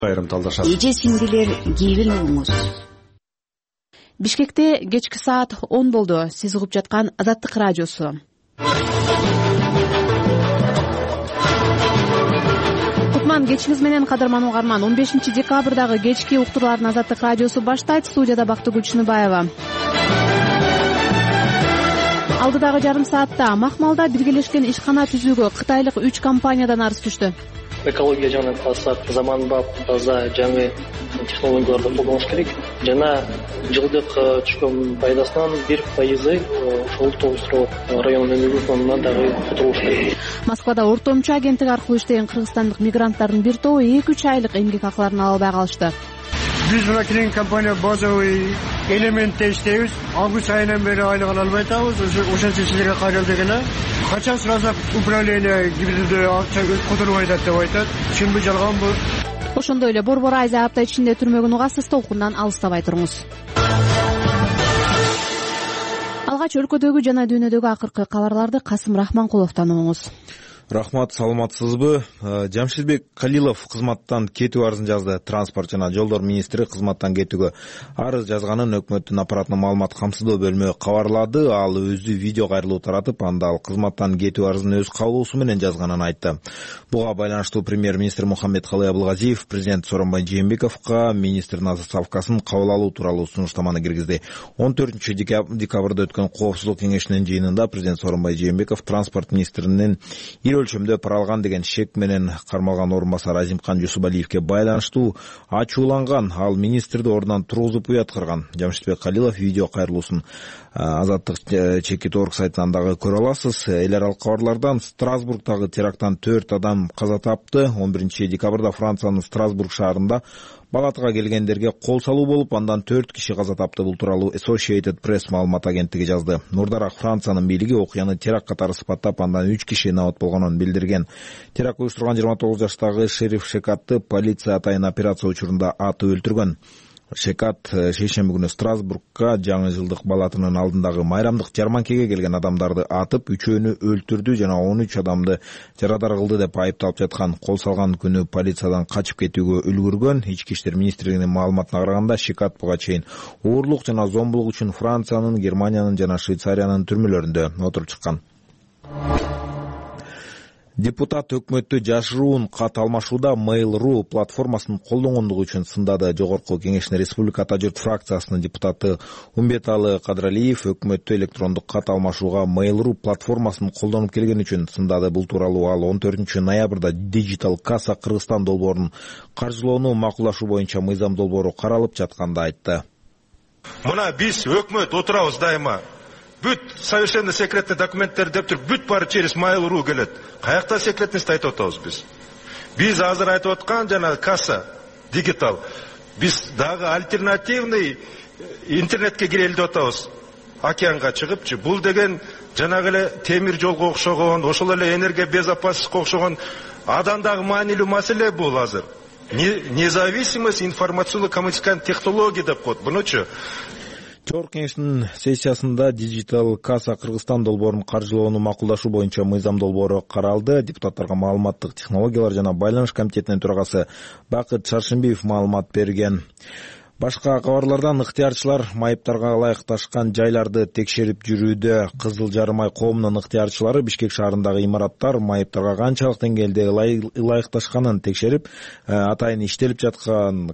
айрымталдашат. Эже сиңдилер кийбил болуңуз. Бишкекте кечки саат 10 болду. Сиз угуп жаткан Азаттык радиосу. Кутман кечиңиз менен кадырман угарман. 15 декабрдагы кечки уктурлардын Азаттык радиосу баштайт. Студияда Бактыгүл Чыныбаева. Алдыдагы жарым саатта Макмалда биргелешкен ишкана түзүүгө кытайлык 3 компаниядан арыз түштү. Экология жагынан карасак, заманбап, таза, жаңы технологияларды колдонуш керек. Жана жылдык түшкөн пайдасынан 1% ошол Тогуз районунун бюджетунан дагы которулуш керек. Москвада ортомчу агенттик аркылуу иштеген кыргызстандык мигранттардын бир тобу 2-3 айлык эмгек акыларын ала албай калышты. Биз мына кийин компания базовый элементте иштейбиз. Август айынан бери айлык ала албай атабыз. Ошончо силерге кайрылды дегенде качан суразак управление гибридде акча которбой атат деп айтат. Чынбы жалганбы? Ошондой эле Борбор Айза апта ичинде түрмөгүн угасыз, толкундан алыстабай туруңуз. Алгач өлкөдөгү жана дүйнөдөгү акыркы кабарларды Касым Рахманкуловдон угуңуз. Рахмат, саламатсызбы? Жамшитбек Калилов кызматтан кетүү арызын жазды. Транспорт жана жолдор министри кызматтан кетүүгө арыз жазганын өкмөттүн аппаратынын маалымат камсыздоо бөлмө кабарлады. Ал өзү видео кайрылуу таратып, анда ал кызматтан кетүү арызын өз каалоосу менен жазганын айтты. Буга байланыштуу премьер-министр Мухаммедкалый Абылгазиев президент Сооронбай Жээнбековго министрдин отставкасын кабыл алуу тууралуу сунуштаманы киргизди. 14 декабрда өткөн коопсуздук кеңешинин жыйынында президент Сооронбай Жээнбеков транспорт министринин өлчөмдө пара алган деген шек менен кармалган орун басары Азимкан Жусупалиевге байланыштуу ачууланган. Ал министрди ордунан тургузуп уяткырган. Жамшитбек Калилов видео кайрылуусун Азаттык Чекит.орг сайтынан дагы көрө аласыз. Эл аралык кабарлардан Страсбургдагы теракттан 4 адам каза тапты. 11 декабрда Франциянын Страсбург шаарында Балатага келгендерге кол салуу болуп, андан 4 киши каза тапты. Бул тууралуу Associated Press маалымат агенттиги жазды. Мурдараак Франциянын бийлиги окуяны теракт катары сыпаттап, андан 3 киши набат болгонун билдирген. Теракт уюштурган 29 жаштагы шериф Шекатты полиция атайын операция учурунда атып өлтүргөн. Шекат шейшемби күнү Страсбургга жаңы жылдык балатынын алдындагы майрамдык жарманкеге келген адамдарды атып, 3-өөнү өлтүрдү жана 13 адамды жарадар кылды деп айыпталып жаткан. Кол салган күнү полициядан качып кетүүгө үлгүргөн. Ички иштер министрлигинин маалыматына караганда, Шекат буга чейин оорлук жана зомбулук үчүн Франциянын, Германиянын жана Швейцариянын түрмөлөрүндө отуруп чыккан. Депутат өкмөттү жашыруун кат алмашууда Mail.ru платформасын колдонгондугу үчүн сындады. Жогорку кеңештин Республика Ата журт фракциясынын депутаты Умбеталы Кадралиев өкмөттү электрондук кат алмашууга Mail.ru платформасын колдонуп келген үчүн сындады. Бул тууралуу ал 14 ноябрда Digital Kassa Кыргызстан долбоорун каржылоону макулдашуу боюнча мыйзам долбоору каралып жатканда айтты. Мына биз өкмөт отурабыз дайыма. Бүт совершенно секретный документтер деп туруп, бүт бары через Mail.ru келет. Каякта секретность айтып атабыз биз. Биз азыр айтып аткан жана касса дигитал. Биз дагы альтернативный интернетке кирели деп атабыз. Океанга чыгыпчы. Бул деген жанагы эле темир жолго окшогон, ошол эле энергия безопасностько окшогон адамдагы маанилүү маселе бул азыр. Независимость информационно-коммуникационных технологий деп коет. Бунучу Жогорку кеңештин сессиясында Digital Kassa Кыргызстан долбоорун каржылоону макулдашуу боюнча мыйзам долбоору каралды. Депутаттарга маалыматтык технологиялар жана байланыш комитетинин төрагасы Бакыт Шаршембиев маалымат берген. Башка кабарлардан ыктыярчылар майыптарга ылайыкташкан жайларды текшерип жүрүүдө. Кызыл Жарым ай коомунун ыктыярчылары Бишкек шаарындагы имараттар майыптарга канчалык деңгээлде ылайыкташканын текшерип, атайын иштелип жаткан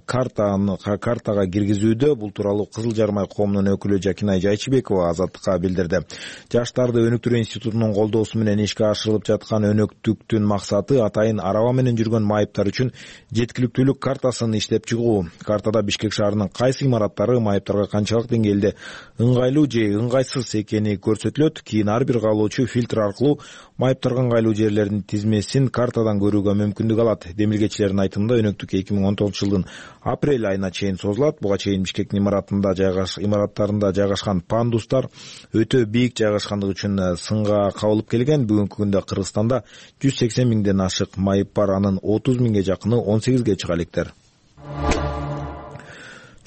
картага киргизүүдө. Бул тууралуу Кызыл Жарым ай коомунун өкүлү Жакинай Жайчыбекова Азаттыкка билдирди. Жаштарды өнүктүрүү институтунун колдоосу менен ишке ашырылып жаткан өнөктүктүн максаты атайын араба менен жүргөн майыптар үчүн жеткиликтүүлүк картасын иштеп чыгуу. Картада Бишкек шаарынын кайсы имараттары майыптарга канчалык деңгээлде ыңгайлуу же ыңгайсыз экени көрсөтүлөт. Кийин ар бир каалоочу фильтр аркылуу майыптарга ыңгайлуу жерлердин тизмесин картадан көрүүгө мүмкүндүк алат. Демилгечилердин айтымында өнөктүк 2019 жылдын апрель айына чейин созулат. Буга чейин Бишкектин имараттарында жайгашкан пандустар өтө бийик жайгашкандыгы үчүн сынга кабылып келген. Бүгүнкү күндө Кыргызстанда 180 миңден ашык майып бар, анын 30 миңге жакыны 18ге чыга электер.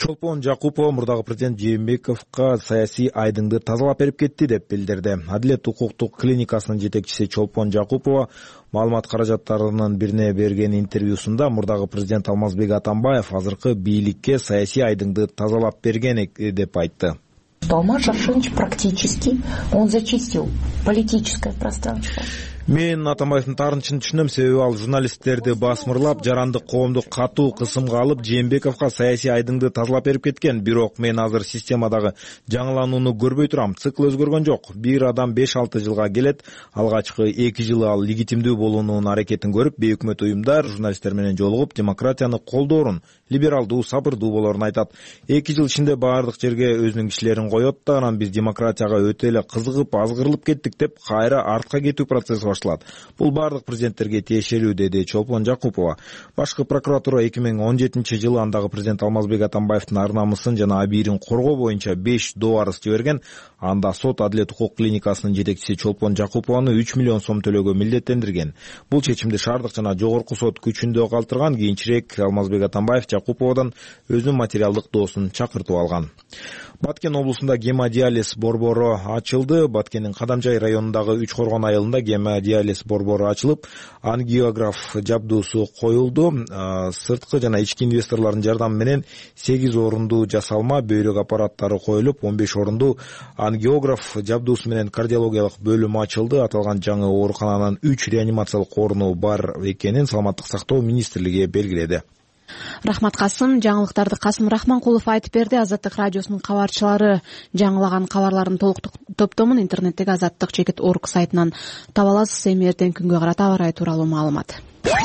Чолпон Жакупова мурдагы президент Жээнбековго саясий айдыңды тазалап берип кетти деп билдирди. Адилет укуктук клиникасынын жетекчиси Чолпон Жакупова маалымат каражаттарынын бирине берген интервьюсунда мурдагы президент Алмазбек Атамбаев азыркы бийликке саясий айдыңды тазалап берген деп айтты. Алмаз Шаршенович практически он зачистил политическое пространство. Мен Атамбаевдин таарынычын түшүнөм, себеби ал журналисттерди басмырлап, жарандык коомду катуу кысымга алып, Жээнбековго саясий айдыңды тазалап берип кеткен. Бирок мен азыр системадагы жаңыланууну көрбөй турам. Цикл өзгөргөн жок. Бир адам 5-6 жылга келет. Алгачкы 2 жылы ал легитимдүү болуунун аракетин көрүп, бейөкмөт уюмдар журналисттер менен жолугуп, демократияны колдоорун, либералдуу, сабырдуу болоорун айтат. 2 жыл ичинде баардык жерге өзүнүн кишилерин коет да, анан биз демократияга өтө эле кызыгып, азгырылып кеттик деп кайра артка кетүү процесси башталат. Бул баардык президенттерге тиешелүү, деди Чолпон Жакупова. Башкы прокуратура 2017 жылы андагы президент Алмазбек Атамбаевдин ар намысын жана абийирин коргоо боюнча 5 доо арыз жиберген. Анда сот Адилет укук клиникасынын жетекчиси Чолпон Жакупованы 3 миллион сом төлөөгө милдеттендирген. Бул чечимди шаардык жана жогорку сот күчүндө калтырган. Кийинчерээк Алмазбек Атамбаев Жакуповадан өзүнүн материалдык доосун чакыртып алган. Баткен облусунда гемодиализ борбору ачылды. Баткендин Кадамжай районундагы 3 коргон айылында гемодиализ борбору ачылып, ангиограф жабдуусу коюлду. Сырткы жана ички инвесторлордун жардамы менен 8 орундуу жасалма бөйрөк аппараттары коюлуп, 15 орундуу ангиограф жабдуусу менен кардиологиялык бөлүм ачылды. Аталган жаңы оорукананын 3 реанимациялык оруну бар экенин Саламаттык сактоо министрлиги белгиледи. Рахмат Касым. Жаңылыктарды Касым Рахманкулов айтып берди. Азаттык радиосунун кабарчылары жаңылаган кабарлардын толук топтомун интернеттеги azattik.org сайтынан таба аласыз. Эми эртең күнгө карата аба ырайы тууралуу маалымат.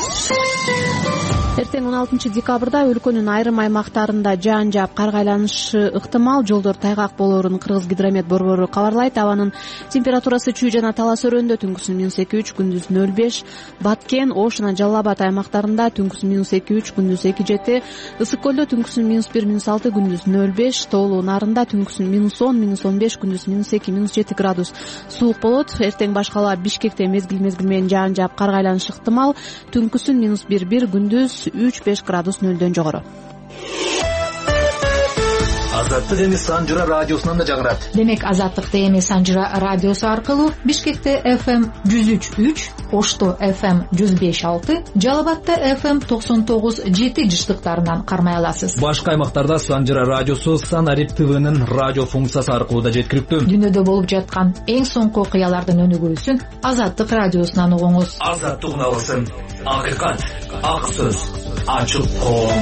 Эртең 16 декабрда өлкөнүн айрым аймактарында жаан жаап, кар айланышы ыктымал. Жолдор тайгак болоорун Кыргыз гидромет борбору кабарлайт. Абанын температурасы чүй жана Талас өрөндө түнкүсүн -2-3, күндүз 0-5. Баткен, Ош жана Жалал Абад аймактарында түнкүсүн -2-3, күндүз 2-7. Ысык көлдө түнкүсүн -1-6, күндүз 0-5. Тоолуу Нарында түнкүсүн -10, -15, күндүз -2, -7 градус суук болот. Эртең башкала Бишкекте мезгил менен жаан жаап, кар айланышы ыктымал. Түнкүсүн -1-1, күндүз 3-5 градус нөлдөн жогору. Азаттык эми Санжыра радиосунан да жаңырат. Демек Азаттыкты эми Санжыра радиосу аркылуу Бишкекте FM 103.3, Ошто FM 105.6, Жалал Абадта FM 99.7 жыштыктарынан кармай аласыз. Башка аймактарда Санжыра радиосу Санарип ТВнын радио функциясы аркылуу да жеткиликтүү. Дүйнөдө болуп жаткан эң соңку окуялардын өнүгүүсүн Азаттык радиосунан угуңуз. Азаттык уналсын. Акыйкат, ак сөз, ачык коом.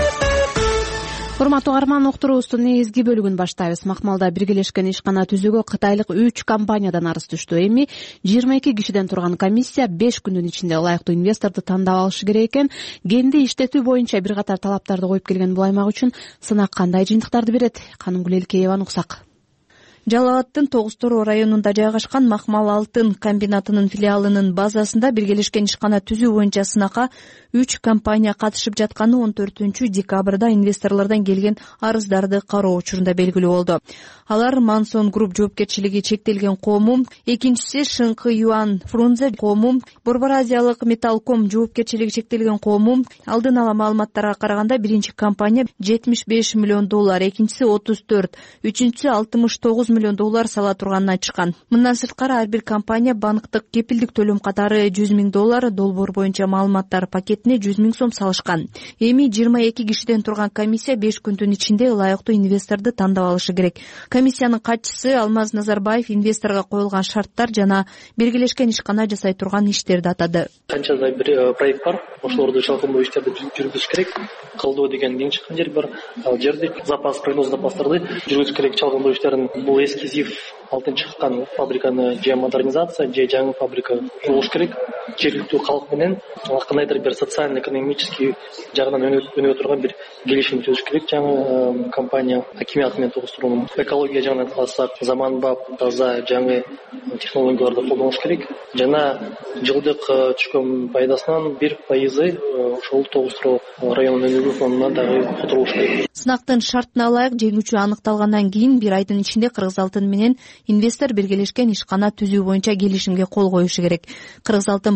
Урматтуу угарман, уктуруубуздун негизги бөлүгүн баштайбыз. Макмалда биргелешкен ишкана түзүүгө кытайлык 3 компаниядан арыз түштү. Эми 22 кишиден турган комиссия 5 күндүн ичинде ылайыктуу инвесторду тандап алышы керек экен. Кенди иштетүү боюнча бир катар талаптарды коюп келген бул аймак үчүн сынак кандай жыйынтыктарды берет? Канымгүл Элкееваны уксак. Жалал Абадтын Тогуз-Тороо районунда жайгашкан Макмал алтын комбинатынын филиалынын базасында биргелешкен ишкана түзүү боюнча сынакка 3 компания катышып жатканы 14 декабрда инвесторлордон келген арыздарды кароо учурунда белгилүү болду. Алар Мансон Групп жоопкерчилиги чектелген коому, экинчиси Шыңкы Юан Фрунзе коому, Борбор Азиялык Металлком жоопкерчилиги чектелген коому. Алдын ала маалыматтарга караганда биринчи компания $75 миллион, экинчиси 34, үчүнчүсү $69 миллион сала турганын айтышкан. Мындан сырткары ар бир компания банктык кепилдик төлөм катары $100 миң, долбоор боюнча маалыматтар пакетине $100 миң сом салышкан. Эми 22 кишиден турган комиссия 5 күндүн ичинде ылайыктуу инвесторду тандап алышы керек. Комиссиянын катчысы Алмаз Назарбаев инвесторго коюлган шарттар жана биргелешкен ишкана жасай турган иштерди атады. Канчадай бир проект бар, ошолорду чалкындоо иштерди жүргүзүш керек. Кылдоо деген эң чыккан жер бар. Ал жерде прогноз запастарды жүргүзүш керек. Чалкындоо иштерин бул эскизив алтын чыккан фабриканы же модернизация, же жаңы фабрика курулуш керек. Жергиликтүү калк менен кандайдыр бир социально-экономический жагынан өнүгө турган бир келишим түзүш керек. Жаңы компания акимият менен тогуштуруунун экология жагынан алсак, заманбап, таза, жаңы технологияларды колдонуш керек. Жана жылдык түшкөн пайдасынан 1% ошол Тогуз-Тороо районунун өнүгүү фондуна дагы которулуш керек. Сынактын шартына ылайык жеңүүчү аныкталгандан кийин 1 айдын ичинде Кыргыз алтын менен инвестор биргелешкен ишкана түзүү боюнча келишимге кол коюшу керек. Кыргыз алтын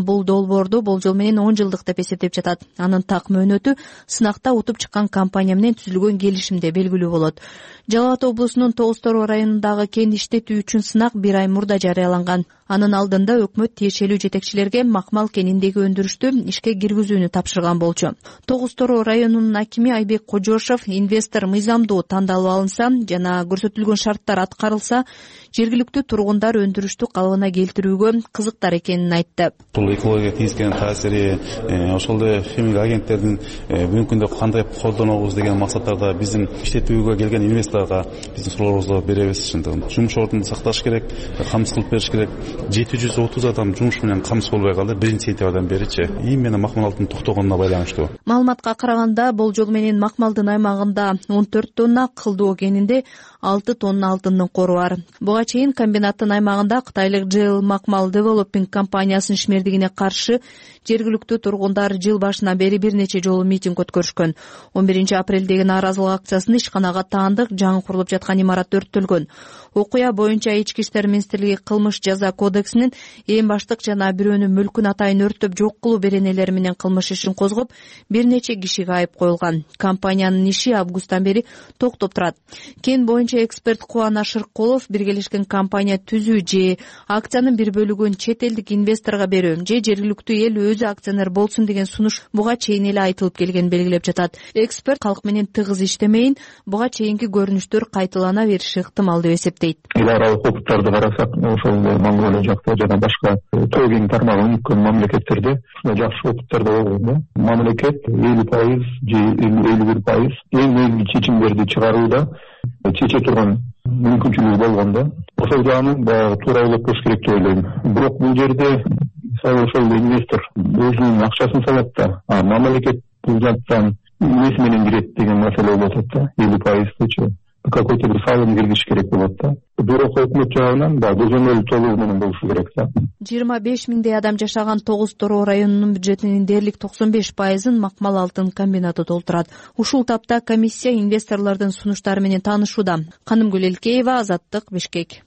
турган бул долбоорду болжол менен 10 жылдык деп эсептеп жатат. Анын так мөөнөтү сынакта утуп чыккан компания менен түзүлгөн келишимде белгилүү болот. Жалал Абад облусунун Тогуз Тороо районундагы кен иштетүү үчүн сынак 1 ай мурда жарыяланган. Анын алдында өкмөт тиешелүү жетекчилерге макмал кениндеги өндүрүштү ишке киргизүүнү тапшырган болчу. Тогуз Тороо районунун акими Айбек Кожошов инвестор мыйзамдуу тандалып алынса жана көрсөтүлгөн шарттар аткарылса, жергиликтүү тургундар өндүрүштү калыбына келтирүүгө кызыктар экенин айтты. Бул экологияга тийгизген таасири, ошол эле химик агенттердин бүгүнкү күндө кандай колдонобуз деген максаттарда биздин иштетүүгө келген инвесторго биздин суроолорубузду беребиз. Жумуш ордун сакташ керек, камсыз кылып бериш керек. 730 адам жумуш менен камсыз болбой калды 1-сентябрдан беричи. Менен макмалдын токтогонуна байланыштуу. Маалыматка караганда болжол менен макмалдын аймагында 14 тонна, кылдоо кенинде 6 тонна алтындын кору бар. Буга чейин комбинаттын аймагында кытайлык Gel Макмал Developing компаниясынын ишмердигине каршы жергиликтүү тургундар жыл башынан бери бир нече жолу митинг өткөрүшкөн. 11 апрелдеги нааразылык акциясында ишканага таандык жаңы курулуп жаткан имарат өрттөлгөн. Окуя боюнча Ички иштер министрлиги кылмыш жаза кодексинин эң баштык жана бирөөнүн мүлкүн атайын өрттөп жок кылуу беренелери менен кылмыш ишин козгоп, бир нече кишиге айып коюлган. Компаниянын иши августтан бери токтоп турат. Кен боюнча эксперт Кубана Шырккулов биргелешкен компания түзүү же акциянын бир бөлүгүн чет элдик инвесторго берүү же жергиликтүү эл өзү акционер болсун деген сунуш буга чейин эле айтылып келген белгилеп жатат. Эксперт калк менен тыгыз иштемейин, буга чейинки көрүнүштөр кайталана бериши ыктымал деп эсептейт. Эл аралык окуттарды карасак, ошол Монголия жакта жана башка тоо кен тармагын өткөн мамлекеттерде жакшы окуттар да болгон. Мамлекет 50% же 51% эң негизги чечимдерди чыгарууда чече турган мүмкүнчүлүгү болгондо, ошол жагын туура ойлоп коюш керек деп ойлойм. Бирок бул жерде ошол инвестор өзүнүн акчасын салат да, мамлекет бул жактан эмнеси менен кирет деген маселе болуп атат да, 50%чы какой-то бир салым киргизиш керек болот да. Бирок өкмөт жагынан көзөмөл толугу менен болушу керек да. 25 миңдей адам жашаган Тогуз Тороо районунун бюджетинин дээрлик 95%-ын макмал алтын комбинаты толтурат. Ушул тапта комиссия инвесторлордун сунуштары менен таанышууда. Канымгүл Элкеева, Азаттык, Бишкек.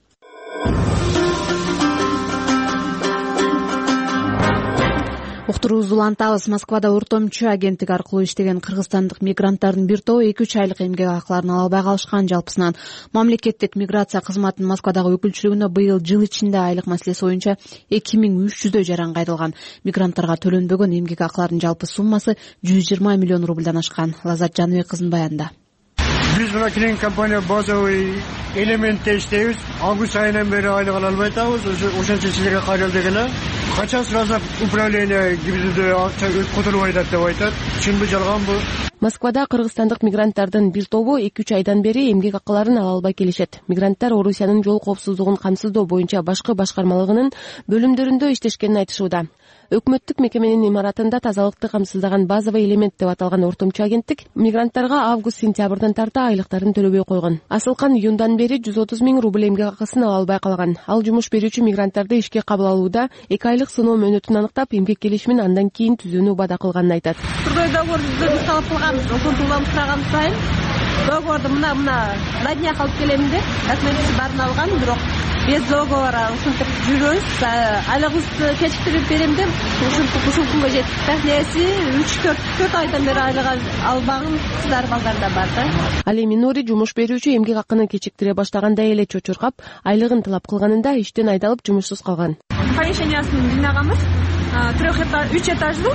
Уктуруубузду улантабыз. Москвада ортомчу агенттик аркылуу иштеген кыргызстандык мигранттардын бир тобу 2-3 айлык эмгек акыларын ала албай калышкан. Жалпысынан мамлекеттик миграция кызматынын Москвадагы өкүлчүлүгүнө быйыл жыл ичинде айлык маселеси боюнча 2300 жаранга айтылган. Мигранттарга төлөнбөгөн эмгек акыларынын жалпы суммасы 120 миллион рубльдан ашкан. Лазат Жаныбек кыздын баянында. Биз мына клин компания базовый элементте иштейбиз. Август айынан бери айлык ала албай атабыз. Ошончо силерге кайрылдык эле. Качан суразак управление гибридде акча которулбай атат деп айтат. Чынбы жалганбы? Москвада кыргызстандык мигранттардын бир тобу 2-3 айдан бери эмгек акыларын ала албай келишет. Мигранттар Орусиянын жол коопсуздугун камсыздоо боюнча башкы башкармалыгынын бөлүмдөрүндө иштешкенин айтышууда. Өкмөттүк мекеменин имаратында тазалыкты камсыздаган базовый элемент деп аталган ортомчу агенттик мигранттарга август-сентябрдан тарта айлыктарын төлөбөй койгон. Асылкан июндан бери 130 миң рубль эмгек акысын ала албай калган. Ал жумуш берүүчү мигранттарды ишке кабыл алууда 2 айлык сыноо мөөнөтүн аныктап, эмгек келишимин андан кийин түзүүнү убада кылганын айтат. Трудовой договор талап кылганбыз, ошентип улам сураган сайын договорду мына на днях алып келемин деп документти баарын алган, бирок без договора ушинтип жүрөбүз. Айлыгыбызды кечиктирип берем деп ушул күнгө жеттик. Такнеси 3-4 айдан бери айлык албаган кыздар балдар да бар да. Ал эми Нури жумуш берүүчү эмгек акыны кечиктире баштагандай эле чочуркап, айлыгын талап кылганында иштен айдалып жумушсуз калган. Помещениясын жыйнаганбыз. 3 этаждуу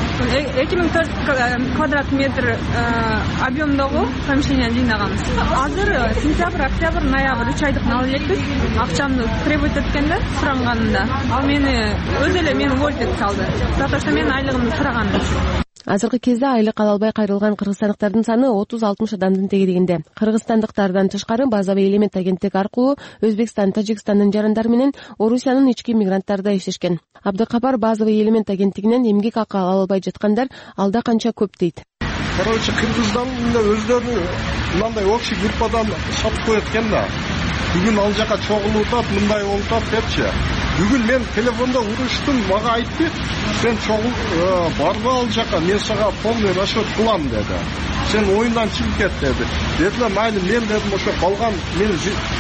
2400 квадрат метр объемдогу помещение жыйнаганбыз. Азыр сентябрь, октябрь, ноябрь 3 айдыкын алып элекпиз. Акчамды требовать эткенде суранганында ал мени өзү эле мени уволить этип салды. За то, что мен айлыгымды сураган үчүн. Азыркы кезде айлык ала албай кайрылган кыргызстандыктардын саны 30-60 адамдын тегерегинде. Кыргызстандыктардан тышкары базовый элемент агенттиги аркылуу Өзбекстан, Тажикстандын жарандары менен Орусиянын ички мигранттары иштешкен. Абдыкапар базовый элемент агенттигинен эмгек акы ала албай жаткандар алда канча көп дейт. Короче, кыргыздан өздөрү мындай общий группадан сатып коет экен да. Бүгүн ал жака чогулуп атат, мындай болуп атат депчи. Бүгүн мен телефонда уруштум, мага айтты, сен чогул барбы ал жака, мен сага полный расчет кылам деди. Сен оюндан чыгып кет деди. Дедилер, майли мен дедим, ошо калган мен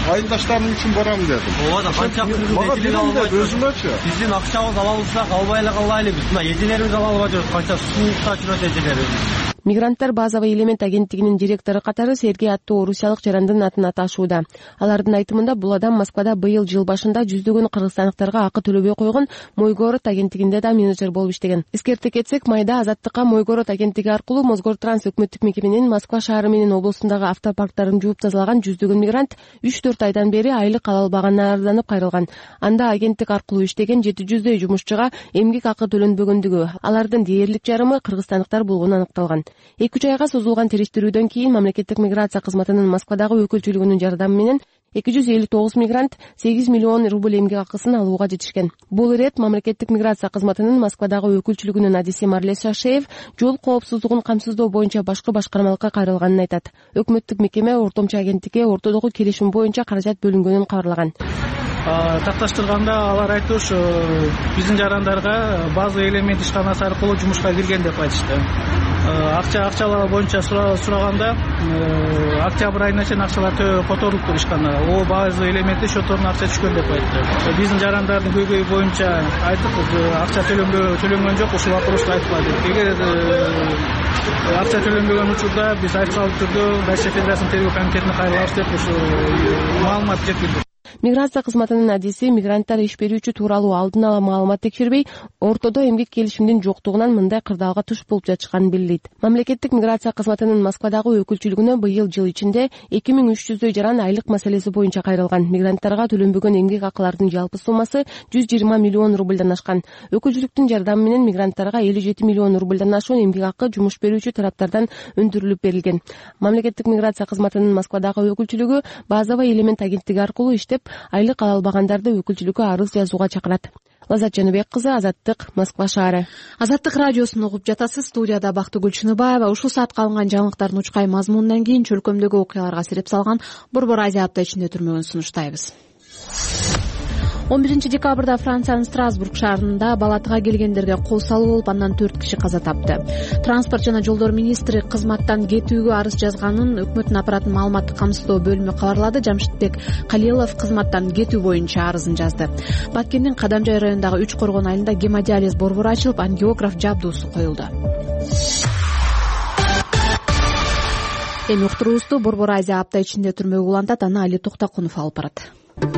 айылдаштарым үчүн барам дедим. Ооба, канча мага берем деп өзүмөчү. Биздин акчабыз ала алсак албай эле калайлыбыз. Мына эжелерибиз ала албай жүрөт, канча суукта жүрөт эжелерибиз. Мигранттар базовый элемент агенттигинин директору катары Сергей аттуу орусиялык жарандын атын аташууда. Алардын айтымында бул адам Москвада быйыл жыл башында жүздөгөн кыргызстандыктарга акы төлөбөй койгон Мой-город агенттигинде да менеджер болуп иштеген. Эскерте кетсек, майда Азаттыкка Мой-город агенттиги аркылуу Мосгортранс өкмөттүк мекеменин Москва шаары менен облусундагы автопарктарын жууп тазалаган жүздөгөн мигрант 3-4 айдан бери айлык ала албаганына арызданып кайрылган. Анда агенттик аркылуу иштеген 700дөй жумушчуга эмгек акы төлөнбөгөндүгү, алардын дээрлик жарымы кыргызстандыктар болгону аныкталган. 2 айга созулган териштирүүдөн кийин мамлекеттик миграция кызматынын Москвадагы өкүлчүлүгүнүн жардамы менен 259 мигрант 8 миллион рубль эмгек акысын алууга жетишкен. Бул ирет мамлекеттик миграция кызматынын Москвадагы өкүлчүлүгүнүн адиси Марлес Шашеев жол коопсуздугун камсыздоо боюнча башкы башкармалыкка кайрылганын айтат. Өкмөттүк мекеме ортомчу агенттикке ортодогу келишим боюнча каражат бөлүнгөнүн кабарлаган. Такташтырганда алар айтыш биздин жарандарга базовый элемент ишканасы аркылуу жумушка кирген деп айтышты. Акчалар боюнча сураганда октябрь айына чейин акчалар которулуптур ишкана. О базовый элементи счетторуна акча түшкөн деп айтты. Биздин жарандардын көйгөйү боюнча айтып, акча төлөнгөн жок, ушул вопросту айтпады. Эгер акча төлөнбөгөн учурда биз айткалуу түрдө Россия Федерациясынын тергөө комитетине кайрылабыз деп ушу маалымат жеткирдик. Миграция кызматынын адиси мигранттар иш берүүчү тууралуу алдын ала маалымат текшербей, ортодо эмгек келишимдин жоктугунан мындай кырдаалга туш болуп жатышканын белгилейт. Мамлекеттик миграция кызматынын Москвадагы өкүлчүлүгүнө быйыл жыл ичинде 2300дөй жаран айлык маселеси боюнча кайрылган. Мигранттарга төлөнбөгөн эмгек акылардын жалпы суммасы 120 миллион рубльдан ашкан. Өкүлчүлүктүн жардамы менен мигранттарга 57 миллион рубльдан ашуун эмгек акы жумуш берүүчү тараптардан өндүрүлүп берилген. Мамлекеттик миграция кызматынын Москвадагы өкүлчүлүгү базовый элемент агенттиги аркылуу иштеп, айлык ала албагандарды өкүлчүлүккө арыз жазууга чакырат. Лазат Жаныбек кызы, Азаттык, Москва шаары. Азаттык радиосун угуп жатасыз. Студияда Бактыгүл Чыныбаева. Ушул саатка алынган жаңылыктардын учкай мазмунунан кийин чөлкөмдөгү окуяларга сереп салган Борбор Азия апта ичинде түрмөгүн сунуштайбыз. 11 декабрда Франциянын Страсбург шаарында балатыга келгендерге кол салуу болуп, андан 4 киши каза тапты. Транспорт жана жолдор министри кызматтан кетүүгө арыз жазганын өкмөттүн аппараттын маалыматтык камсыздоо бөлүмү кабарлады. Жамшитбек Калилов кызматтан кетүү боюнча арызын жазды. Баккендин Кадамжай районундагы 3 коргон айылында гемодиализ борбору ачылып, ангиограф жабдуусу коюлду. Эми уктуруубузду Борбор Азия апта ичинде түрмөгө улантат, аны Али Токтокунов алып барат.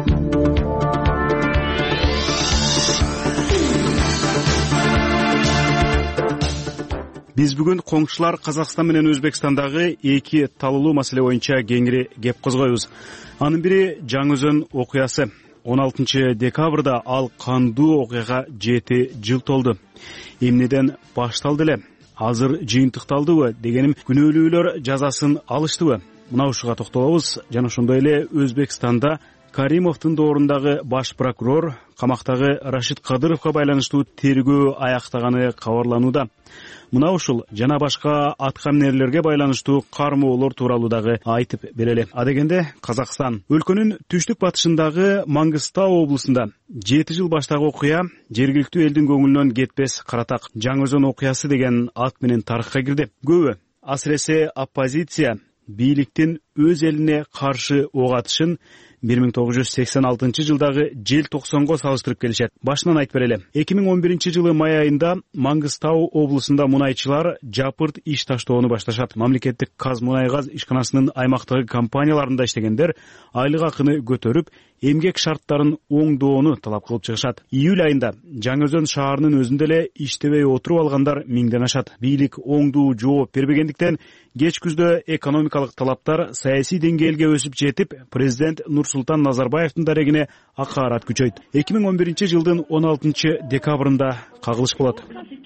Биз бүгүн коңшулар Казакстан менен Өзбекстандагы эки талуулуу маселе боюнча кеңири кеп козгойбуз. Анын бири Жаңы-Өзөн окуясы. 16 декабрда ал кандуу окуяга 7 жыл толду. Эмнеден башталды эле? Азыр жыйынтыкталдыбы дегеним, күнөөлүүлөр жазасын алыштыбы? Мына ушуга токтолобуз. Жана ошондой эле Өзбекстанда Каримовдун доорундагы баш прокурор камактагы Рашид Кадыровго байланыштуу тергөө аяктаганы кабарланууда. Мына ушул жана башка аткаминерлерге байланыштуу кармоолор тууралуу дагы айтып берели. Адегенде Казакстан өлкөнүн түштүк батышындагы Маңгыстау облусунда 7 жыл баштагы окуя жергиликтүү элдин көңүлүнөн кетпес каратак Жаңы-Өзөн окуясы деген ат менен тарыхка кирди. Көбү, асыресе оппозиция, бийликтин өз элине каршы ок атышын 1986 жылдагы жел-90го салыштырып келишет. Башынан айтып берели. 2011 жылы май айында Маңгыстау облусунда мунайчылар жапырт иш таштоону башташат. Мамлекеттик Казмунайгаз ишканасынын аймактагы компанияларында иштегендер айлык акыны көтөрүп, эмгек шарттарын оңдоону талап кылып чыгышат. Июль айында Жаңы-Өзөн шаарынын өзүндө эле иштебей отуруп алгандар миңден ашат. Бийлик оңдуу жооп бербегендиктен кеч күздө экономикалык талаптар саясий деңгээлге өсүп жетип, президент Нурсултан Назарбаевдин дарегине акаарат күчөйт. 2011 жылдын 16 декабрында кагылыш болот.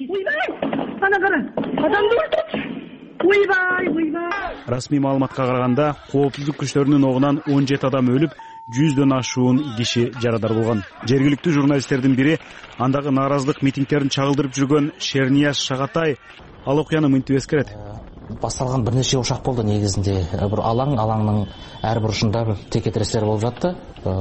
Расмий маалыматка караганда, коопсуздук күчтөрүнүн огунан 17 адам өлүп, 100дөн ашуун киши жарадар болгон. Жергиликтүү журналисттердин бири андагы нааразылык митингдерин чагылдырып жүргөн Шернияз Шагатай ал окуяны мынтип эскерет. басталған бірнеше ошақ болды. Негізінде бір алаңның әр бұрышында бір текетірестер болып жатты.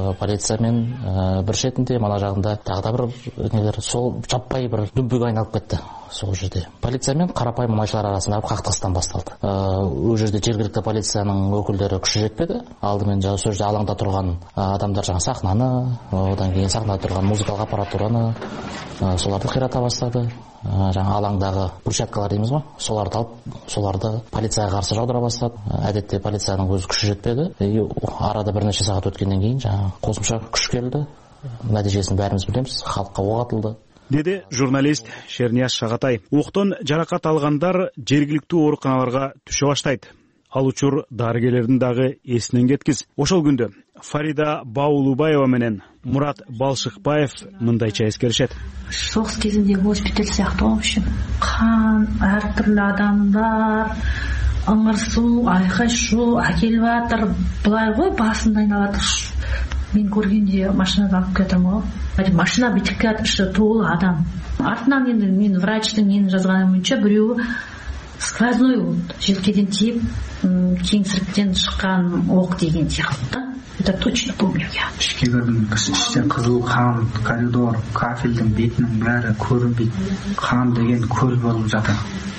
Полициямен бір шетінде, мана жағында тағы да бір нелер, сол жаппай бір дүмпуге айналып кетті. Сол жерде полициямен қарапайым мұнайшылар арасындағы қақтығыстан басталды. Ол жерде жергілікті полицияның өкілдері күші жетпеді. Алдымен сол жерде алаңда тұрған адамдар сахнаны, одан кейін сахнада тұрған музыкалық аппаратураны, соларды қирата бастады. Алаңдағы брусчаткалар дейміз ғой, соларды алып, соларды полицияға қарсы жаудыра бастады. Әдетте полицияның өзі күші жетпеді. Арада бірнеше сағат өткеннен кейін қосымша күш келді. Нәтижесін бәріміз білеміз, халыққа оқ атылды, деді журналист Шернияз Шағатай. Оқтан жарақат алғандар жергілікті ооруканаларга түшө баштайт. Ал учур дарыгерлердин дагы эсинен кеткиз. Ошол күндө Фарида Баулубаева менен Мурат Балшыкбаев мындайча эскеришет. Соғыс кезіндегі госпиталь сияқты, в общем, қан, әртүрлі адамдар, ыңырсу, айқай-шу әкеліп жатыр. Былай ғой, басында айналатыр. Мен көргенде машинаға алып кетемін ғой. Машина бітіп кетіп, іші толы адам. Артынан енді мен врачтың нені жазғаным бойынша біреуі сквозной болды. Желкеден тиіп, кеңсіріктен шыққан оқ деген сияқты. Это точно помню я. Ішке кірдім, іште қызыл қан, коридор, кафельдің бетінің бәрі көрінбейді. Қан деген көл болып жатыр.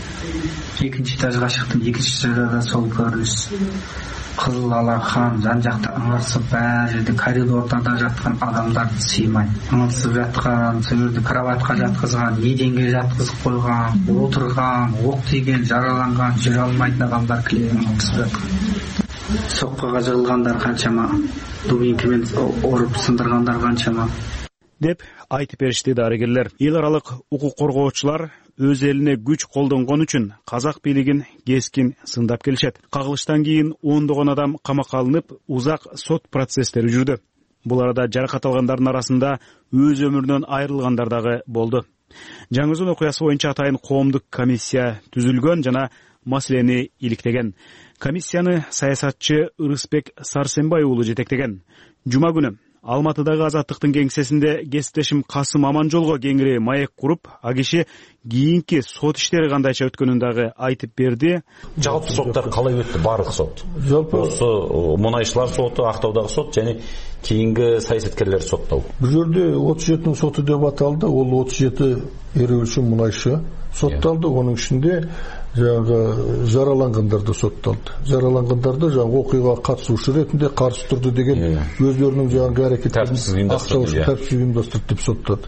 Екінші этажға шықтым, екінші этажда сол көрініс. Қызыл ала қан, жан-жақта ыңырсып, бәр жерде коридорда да жатқан адамдарды сыймай. Ыңырсып жатқан, сол жерде кроватқа жатқызған, еденге жатқызып қойған, отырған, оқ тиген, жараланған, жүре алмайтын адамдар кілегін ыңырсып жатқан. Соққыға жығылғандар қаншама, дубинкімен ұрып сындырғандар қаншама деп айтып беришти дарыгерлер. Эл аралык укук коргоочулар өз элине күч колдонгон үчүн казак бийлигин кескин сындап келишет. Кагылыштан кийин ондогон адам камакка алынып, узак сот процесстери жүрдү. Бул арада жаракат алгандардын арасында өз өмүрүнөн айрылгандар дагы болду. Жаңы Өзөн окуясы боюнча атайын коомдук комиссия түзүлгөн жана маселени иликтеген. Комиссияны саясатчы Ырысбек Сарсенбай уулу жетектеген. Жума күнү Алматыдагы Азаттыктын кеңсесинде кесиптешим Касым Аманжолго кеңири маек куруп, а киши кийинки сот иштери кандайча өткөнүн дагы айтып берди. Жалпы соттар калай өттү, барлык сот? Жалпы мунайчылар соту, Актаудагы сот жана кийинки саясаткерлер сотталды. Бул жерде 37 соту деп аталды. Ол 37 эреүүчү мунайчы сотталды. Онун ичинде жаралангандарды сотталды. Жаралангандарды окуяга катышуучу ретинде каршы турду деген өздөрүнүн аракеттерин тартипсиз уюмдастырды деп соттады.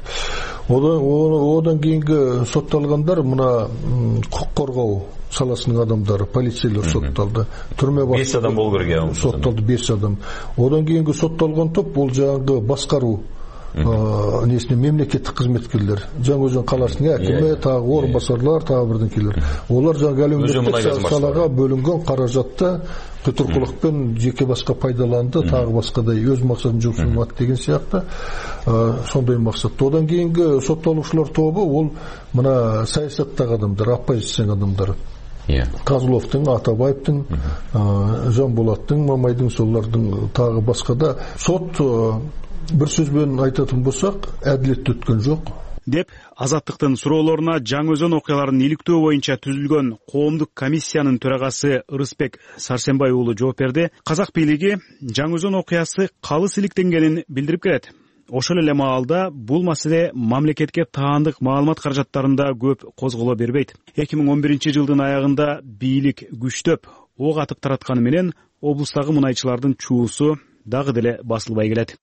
Одан кийинки сотталгандар мына укук коргоо саласынын адамдары, полицейлер сотталды. Түрмө 5 адам болу керек. Сотталды 5 адам. Одан кийинки сотталган топ бул баскаруу несіне мемлекеттик кызметкерлер, Жаңы Өзөн каласынын акими, тагы орун басарлар, тагы бирденкелер. Олар әлеуметтик салага бөлүнгөн каражатты төтөркүлүкпен жеке башка пайдаланды, тагы башкадай өз максатын жоксунмат деген сыяктуу сондай максат. Одан кийинки соттолуучулар тобу ол мына саясаттагы адамдар, оппозиция адамдары. Козловдун, Атабаевдин, Жанболаттын, Мамайдын, солардын тагы башкада сот bir söz менен айтатын болсак, адилет өткөн жок деп Азаттыктын суроолоруна Жаңы Өзөн окуяларын иликтөө боюнча түзүлгөн коомдук комиссиянын төрагасы Ырысбек Сарсенбай уулу жооп берди. Казак бийлиги Жаңы Өзөн окуясы калыс иликтенгенин билдирип келет. Ошол эле маалда бул маселе мамлекетке таандык маалымат каражаттарында көп козголо бербейт. 2011-жылдын аягында бийлик күчтөп, ок атып таратканы менен облустагы мунайчылардын чуусу дагы деле басылбай келет.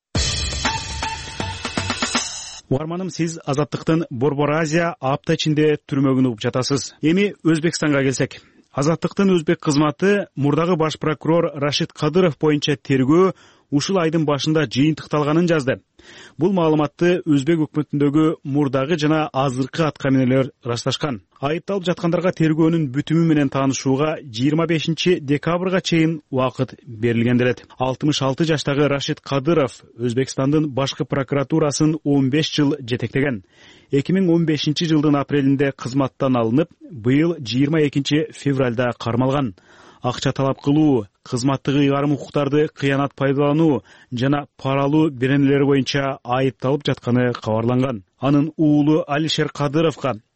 Угарманым, сиз Азаттыктын Борбор Азия апта ичинде түрмөгүн угуп жатасыз. Эми Өзбекстанга келсек. Азаттыктын өзбек кызматы мурдагы баш прокурор Рашид Кадыров боюнча тергөө ушул айдын башында жыйынтыкталганын жазды. Бул маалыматты өзбек өкмөтүндөгү мурдагы жана азыркы аткаминерлер ырасташкан. Айыпталып жаткандарга тергөөнүн бүтүмү менен таанышууга 25 декабрга чейин убакыт берилген делет. 66 жаштагы Рашид Кадыров Өзбекстандын башкы прокуратурасын 15 жыл жетектеген. 2015 жылдын апрелинде кызматтан алынып, быйыл 22 февралда кармалган. Акча талап кылуу, кызматтык ыйгарым укуктарды кыянат пайдалануу жана паралуу беренелери боюнча айыпталып жатканы кабарланган. Анын уулу Алишер Кадыровго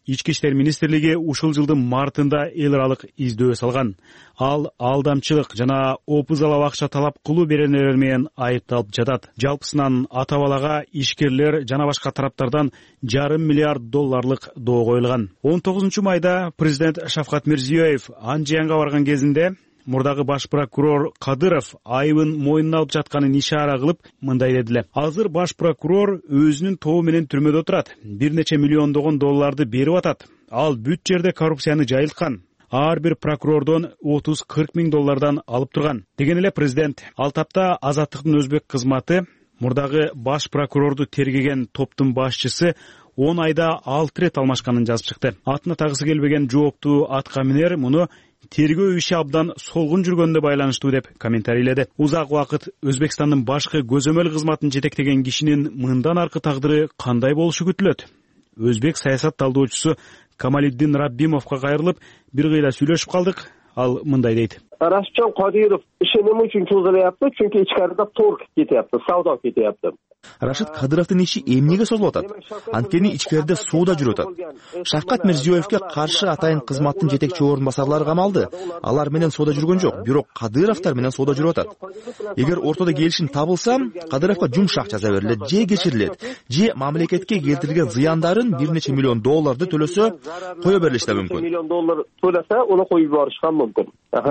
Ички иштер министрлиги ушул жылдын мартында эл аралык издөө салган. Ал алдамчылык жана опузалап акча талап кылуу беренелер менен айыпталып жатат. Жалпысынан ата балага ишкерлер жана башка тараптардан $500 миллиард доо коюлган. 19 майда президент Шавкат Мирзиёев Анжиянга барган кезинде мурдагы баш прокурор Кадыров айыбын мойнуна алып жатканын ишара кылып мындай дедиле. Азыр баш прокурор өзүнүн тобу менен түрмөдө турат. Бир нече миллиондогон долларды берип атат. Ал бүт жерде коррупцияны жайылткан. Ар бир прокурордон 30-40 миң доллардан алып турган. Деген эле президент ал тапта Азаттыктын өзбек кызматы мурдагы баш прокурорду тергеген топтун башчысы 10 айда 6 рет алмашканын жазып чыкты. Атына тагысы келбеген жооптуу атка минер муну тергөө иши абдан солгун жүргөнүнө байланыштуу деп комментарийледи. Узак убакыт Өзбекстандын башкы көзөмөл кызматын жетектеген кишинин мындан аркы тагдыры кандай болушу күтүлөт? Өзбек саясат талдоочусу Камалиддин Раббимовго кайрылып, бир кыйла сүйлөшүп калдык. Ал мындай дейт. Рашидjon Qodirov ishi nima uchun cho'zilyapti? Chunki ichkarida torg ketyapti, savdo ketyapti. Рашид Кадыровдун иши эмнеге созулуп атат? Анткени ичкерде сууда жүрүп атат. Шавкат Мирзиёевге каршы атайын кызматтын жетекчи орун басарлары камалды. Алар менен сууда жүргөн жок, бирок Кадыровдор менен сууда жүрүп атат. Эгер ортодо келишим табылса, Кадыровго жумшак жаза берилет, же кечирилет, же мамлекетке келтирилген зыяндарын бир нече миллион долларды төлөсө, кое берилиши да мүмкүн. Миллион доллар төлөсө, аны коюп юборушкан мүмкүн.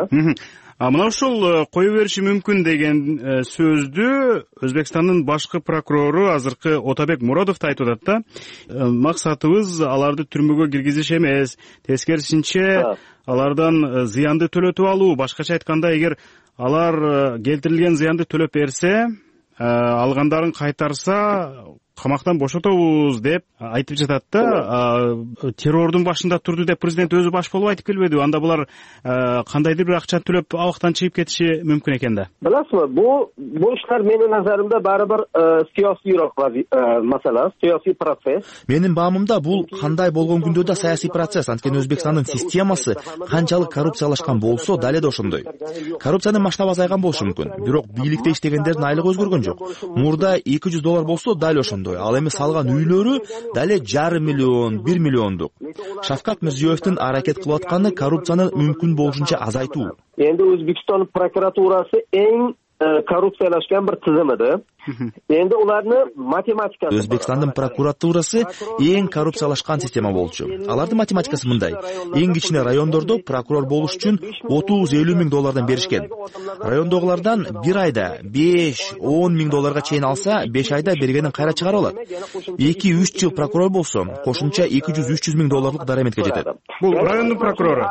Мына ушул кое бериши мүмкүн деген сөздү Өзбекстандын башкы прокурору азыркы Отабек Муродов да айтып атат да. Максатыбыз аларды түрмөгө киргизиш эмес, тескерисинче алардан зыянды төлөтүп алуу. Башкача айтканда, эгер алар келтирилген зыянды төлөп берсе, алгандарын кайтарса, камактан бошотобуз деп айтып жатат да. Террордун башында турду деп президент өзү баш болуп айтып келбеди. Анда булар кандайдыр бир акча төлөп абактан чыгып кетиши мүмкүн экен да. Биласизби, бу иштер менин назарымда баары бир саясийрак масала, саясий процесс. Менин баамымда бул кандай болгон күндө да саясий процесс. Анткени Өзбекстандын системасы канчалык коррупциялашкан болсо, дале да ошондой. Коррупциянын масштабы азайган болушу мүмкүн, бирок бийликте иштегендердин айлыгы өзгөргөн жок. Мурда $200 болсо, дале ошондой. Ал эми салган үйлөрү дале $500 миллион, 1 миллиондук. Шавкат Мирзиёевдин аракет кылып атканы коррупцияны мүмкүн болушунча азайтуу. Endi O'zbekiston prokuraturasi eng korrupsiyalashgan bir tizim edi. Endi ularni matematikasi. Өзбекстандын прокуратурасы эң коррупциялашкан система болчу. Алардын математикасы мындай. Эң кичине райондордо прокурор болуш үчүн $30-50 миң доллардан беришкен. Райондогулардан бир айда $5-10 миң долларга чейин алса, 5 айда бергенин кайра чыгарып алат. 2-3 жыл прокурор болсо, кошумча $200-300 миң долларлык дараметке жетет. Бул райондун прокурору.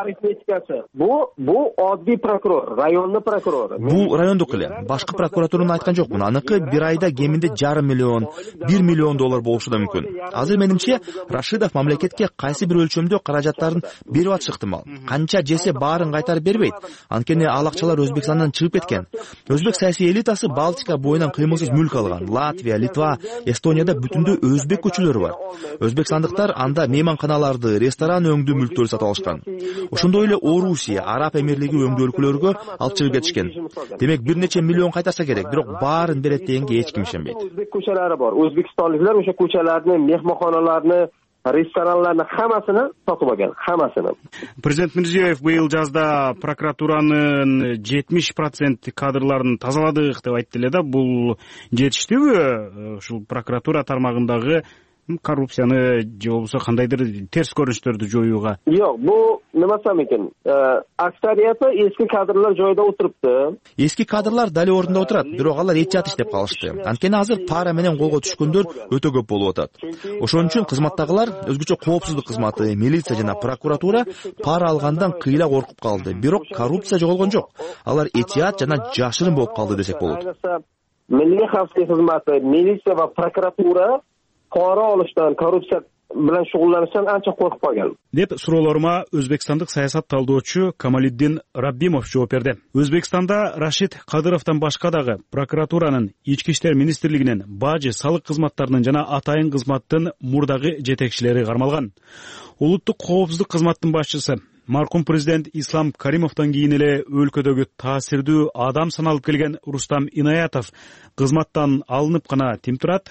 Бу oddiy prokuror, rayonning prokurori. Бул райондук эле. Башкы прокуратураны айткан жокмун. Аныкы бир айда кеминде $500 миллион, 1 миллион доллар болушу да мүмкүн. Азыр менимче Рашидов мамлекетке кайсы бир өлчөмдө каражаттарын берип атышы ыктымал. Канча жесе баарын кайтарып бербейт. Анткени ал акчалар Өзбекстандан чыгып кеткен. Өзбек саясий элитасы Балтика боюнан кыймылсыз мүлк алган. Латвия, Литва, Эстонияда бүтүндө өзбек көчөлөрү бар. Өзбекстандыктар анда мейманканаларды, ресторан өңдүү мүлктөрү сатып алышкан. Ошондой эле Орусия, Араб эмирлиги өңдүү өлкөлөргө алып чыгып кетишкен. Демек бир нече миллион кайтарса керек, бирок баарын берет дегенге эч ким ишенбейт. O'zbek ko'chalari bor. O'zbekistonliklar o'sha ko'chalarni, mehmonxonalarni, restoranlarni hammasini sotib olgan, hammasini. Президент Мирзиёев быйыл жазда прокуратуранын 70% кадрларын тазаладык деп айтты эле да. Бул жетиштүүбү? Ушул прокуратура тармагындагы коррупцияны же болбосо кандайдыр терс көрүнүштөрдү жоюуга? Жок, бул nima desam ekan, aksariyati eski kadrlar joyida o'tiribdi. Eski kadrlar dalе ордунда отурат, бирок алар этият иштеп калышты. Анткени азыр пара менен колго түшкөндөр өтө көп болуп атат. Ошон үчүн кызматтагылар, өзгөчө коопсуздук кызматы, милиция жана прокуратура пара алгандан кыйла коркуп калды. Бирок коррупция жоголгон жок. Алар этият жана жашырын болуп калды десек болот. Milliy xavfsizlik xizmati, militsiya va prokuratura qora olishdan, korrupsiya bilan shug'ullanishdan ancha qo'rqib qolgan деп суроолорума өзбекстандык саясат талдоочу Камалиддин Раббимов жооп берди. Өзбекстанда Рашид Кадыровдон башка дагы прокуратуранын, ички иштер министрлигинин, бажы, салык кызматтарынын жана атайын кызматтын мурдагы жетекчилери кармалган. Улуттук коопсуздук кызматтын башчысы маркум президент Ислам Каримовдон кийин эле өлкөдөгү таасирдүү адам саналып келген Рустам Инаятов кызматтан алынып гана тим турат.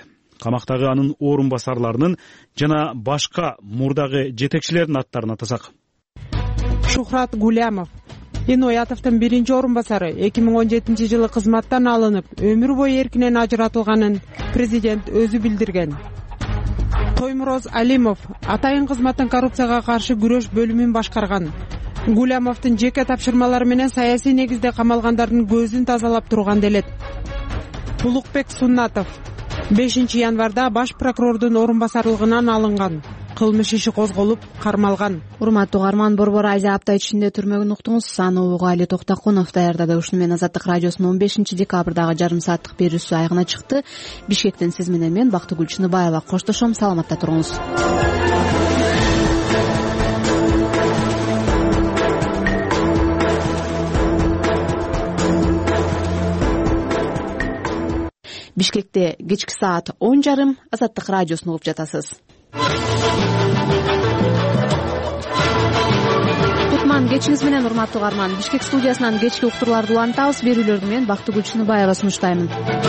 камактагы анын орун басарларынын жана башка мурдагы жетекчилердин аттарын атасак. Шухрат Гулямов Иноятовдун биринчи орун басары 2017-жылы кызматтан алынып, өмүр бою эркинен ажыратылганын президент өзү билдирген. Тоймуроз Алимов атайын кызматтын коррупцияга каршы күрөш бөлүмүн башкарган. Гулямовдун жеке тапшырмалары менен саясий негизде камалгандардын көзүн тазалап турган делет. Улукбек Суннатов 5 январда баш прокурордун орун басарлыгынан алынган. Кылмыш иши козголуп, кармалган. Урматтуу угарман, Борбор Азия апта ичинде түрмөгүн уктуңуз. Аны Али Токтокунов даярдады. Ушуну менен Азаттык радиосунун 15 декабрдагы жарым сааттык берүүсү аягына чыкты. Бишкектен сиз менен мен Бактыгүл Чыныбаева коштошом. Саламатта туруңуз. Бишкекте кечки саат 10:30 Азаттык радиосун угуп жатасыз. Кутман кечиңиз менен, урматтуу угарман. Бишкек студиясынан кечки уктурларды улантабыз. Берүүлөрдү мен Бактыгүл Чыныбаева сунуштаймын.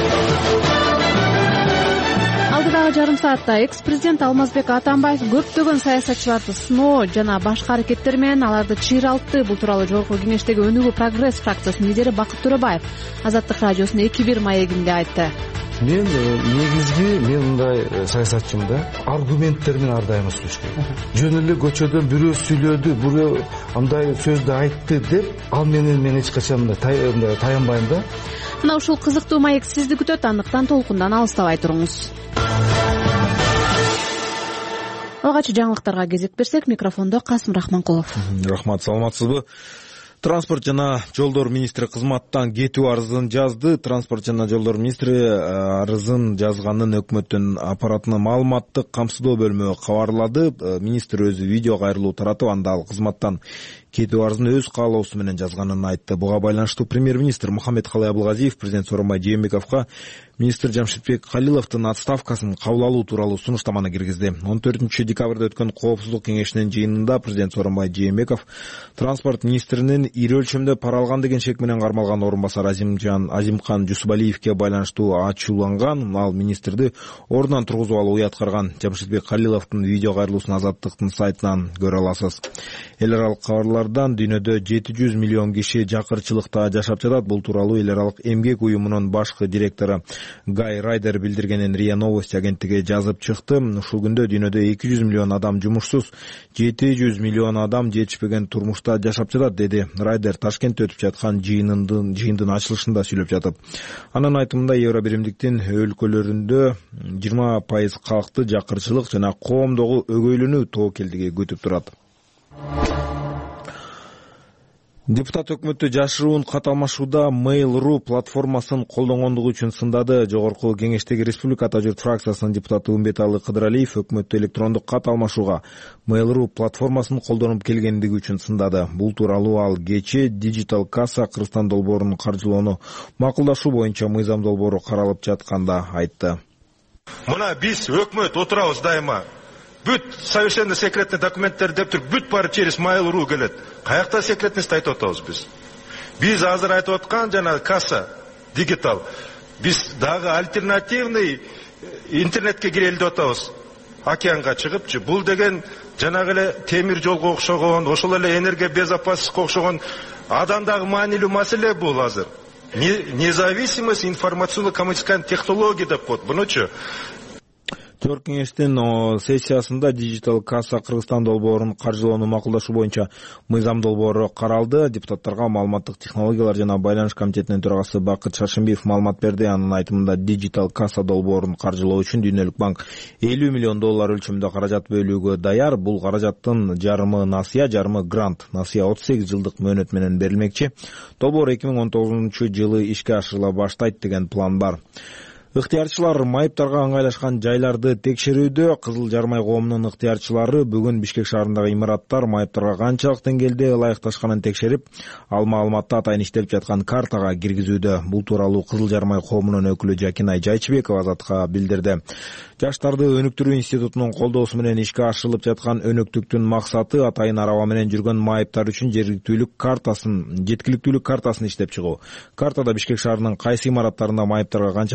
Алдыдагы жарым саатта экс-президент Алмазбек Атамбаев көптөгөн саясатчыларды сыноо жана башка аракеттер менен аларды чыйралтты. Бул тууралуу Жогорку Кеңештеги Өнүгүү Прогресс фракциясынын лидери Бакыт Төрөбаев Азаттык радиосунун 2-1 маегинде айтты. Мен мындай саясатчымын да, аргументтер менен ар дайым сүйлөш керек. Жөн эле көчөдөн бирөө сүйлөдү, бирөө андай сөздү айтты деп, ал менен мен эч качан таянбайм да. Мына ушул кызыктуу маек сизди күтөт, андыктан толкундан алыстабай туруңуз. Алгач жаңылыктарга кезек берсек, микрофондо Касым Рахманкулов. Рахмат, саламатсызбы? Транспорт жана жолдор министри кызматтан кетүү арызын жазды. Транспорт жана жолдор министри арызын жазганын өкмөттүн аппаратынын маалыматтык камсыздоо бөлүмү кабарлады. Министр өзү видео кайрылуу таратып, анда ал кызматтан кетүү арызын өз каалоосу менен жазганын айтты. Буга байланыштуу премьер-министр Мухаммедкалый Абылгазиев президент Сооронбай Жээнбековго министр Жамшитбек Калиловдун отставкасын кабыл алуу тууралуу сунуштаманы киргизди. 14 декабрда өткөн Коопсуздук кеңешинин жыйынында президент Сооронбай Жээнбеков транспорт министринин ири өлчөмдө пара алган деген шек менен кармалган орун басар Азимкан Жусубалиевке байланыштуу ачууланган. Ал министрди ордунан тургузуп алуу уяткарган. Жамшитбек Калиловдун видео кайрылуусун Азаттыктын сайтынан көрө аласыз. Эл аралык кабарлардан дүйнөдө 700 миллион киши жакырчылыкта жашап жатат. Бул тууралуу эл аралык эмгек уюмунун башкы директору Гай Райдер билдиргенин РИА Новости агенттиги жазып чыкты. Ушул күндө дүйнөдө 200 миллион адам жумушсуз, 700 миллион адам жетишпеген турмушта жашап жатат, деди Райдер Ташкентте өтүп жаткан жыйындын ачылышында сүйлөп жатып. Анын айтымында Евро биримдиктин өлкөлөрүндө 20% калкты жакырчылык жана коомдогу өгөйлөнүү тобокелдиги күтүп турат. Депутат өкмөттү жашыруун кат алмашууда Mail.ru платформасын колдонгондугу үчүн сындады. Жогорку Кеңештеги Республика Ата журт фракциясынын депутаты Умбеталы Кыдыралиев өкмөттү электрондук кат алмашууга Mail.ru платформасын колдонуп келгендиги үчүн сындады. Бул тууралуу ал кечээ Digital Kassa Кыргызстан долбоорун каржылоону макулдашуу боюнча мыйзам долбоору каралып жатканда айтты. Мына биз өкмөт отурабыз дайыма. Бүт совершенно секретный документтер деп туруп, бүт бары через Mail.ru келет. Каякта секретность айтып атабыз биз. Биз азыр айтып аткан жана касса дигитал. Биз дагы альтернативный интернетке кирели деп атабыз. Океанга чыгыпчы. Бул деген жанагы эле темир жолго окшогон, ошол эле энергия безопасностька окшогон адамдагы маанилүү маселе бул азыр. Независимость информационно-коммуникационных технологий деп коет. Бунучу Жогорку Кеңештин сессиясында Digital Kassa Кыргызстан долбоорун каржылоону макулдашуу боюнча мыйзам долбоору каралды. Депутаттарга маалыматтык технологиялар жана байланыш комитетинин төрагасы Бакыт Шаршембиев маалымат берди. Анын айтымында Digital Kassa долбоорун каржылоо үчүн Дүйнөлүк банк $50 миллион өлчөмүндө каражат бөлүүгө даяр. Бул каражаттын жарымы насыя, жарымы грант. Насыя 38 жылдык мөөнөт менен берилмекчи. Долбоор 2019-жылы ишке ашырыла баштайт деген план бар. Ыктыярчылар майыптарга ыңгайлашкан жайларды текшерүүдө. Кызыл Жармай коомунун ыктыярчылары бүгүн Бишкек шаарындагы имараттар майыптарга канчалык деңгээлде ылайыкташканын текшерип, ал маалыматты атайын иштелип жаткан картага киргизүүдө. Бул тууралуу Кызыл Жармай коомунун өкүлү Жакинай Жайчыбекова Азатка билдирди. Жаштарды өнүктүрүү институтунун колдоосу менен ишке ашырылып жаткан өнөктүктүн максаты атайын араба менен жүргөн майыптар үчүн жеткиликтүүлүк картасын иштеп чыгуу. Картада Бишкек шаарынын кайсы имараттарында майыптарга канчалык деңгээлде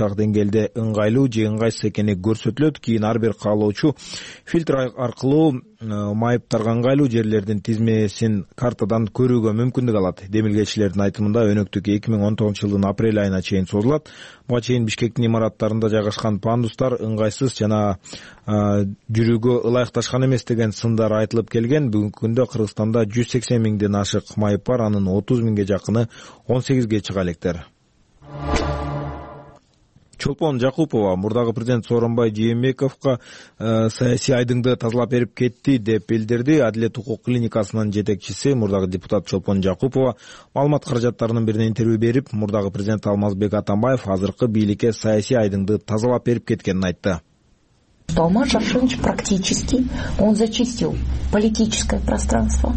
элде ыңгайлуу же ыңгайсыз экени көрсөтүлөт. Кийин ар бир каалоочу фильтр аркылуу майыптарга ыңгайлуу жерлердин тизмесин картадан көрүүгө мүмкүндүк алат. Демилгечилердин айтымында өнөктүк 2019 жылдын апрель айына чейин созулат. Буга чейин Бишкектин имараттарында жайгашкан пандустар ыңгайсыз жана жүрүүгө ылайыкташкан эмес деген сындар айтылып келген. Бүгүнкү күндө Кыргызстанда 180 миңден ашык майып бар, анын 30 миңге жакыны 18ге чыга электер. Чолпон Жакупова мурдагы президент Сооронбай Жээнбековго саясий айдыңды тазалап берип кетти деп билдирди. Адилет укук клиникасынын жетекчиси мурдагы депутат Чолпон Жакупова маалымат каражаттарынын бирине интервью берип, мурдагы президент Алмазбек Атамбаев азыркы бийликке саясий айдыңды тазалап берип кеткенин айтты. Алмаз Шаршевич практически, он зачистил политическое пространство.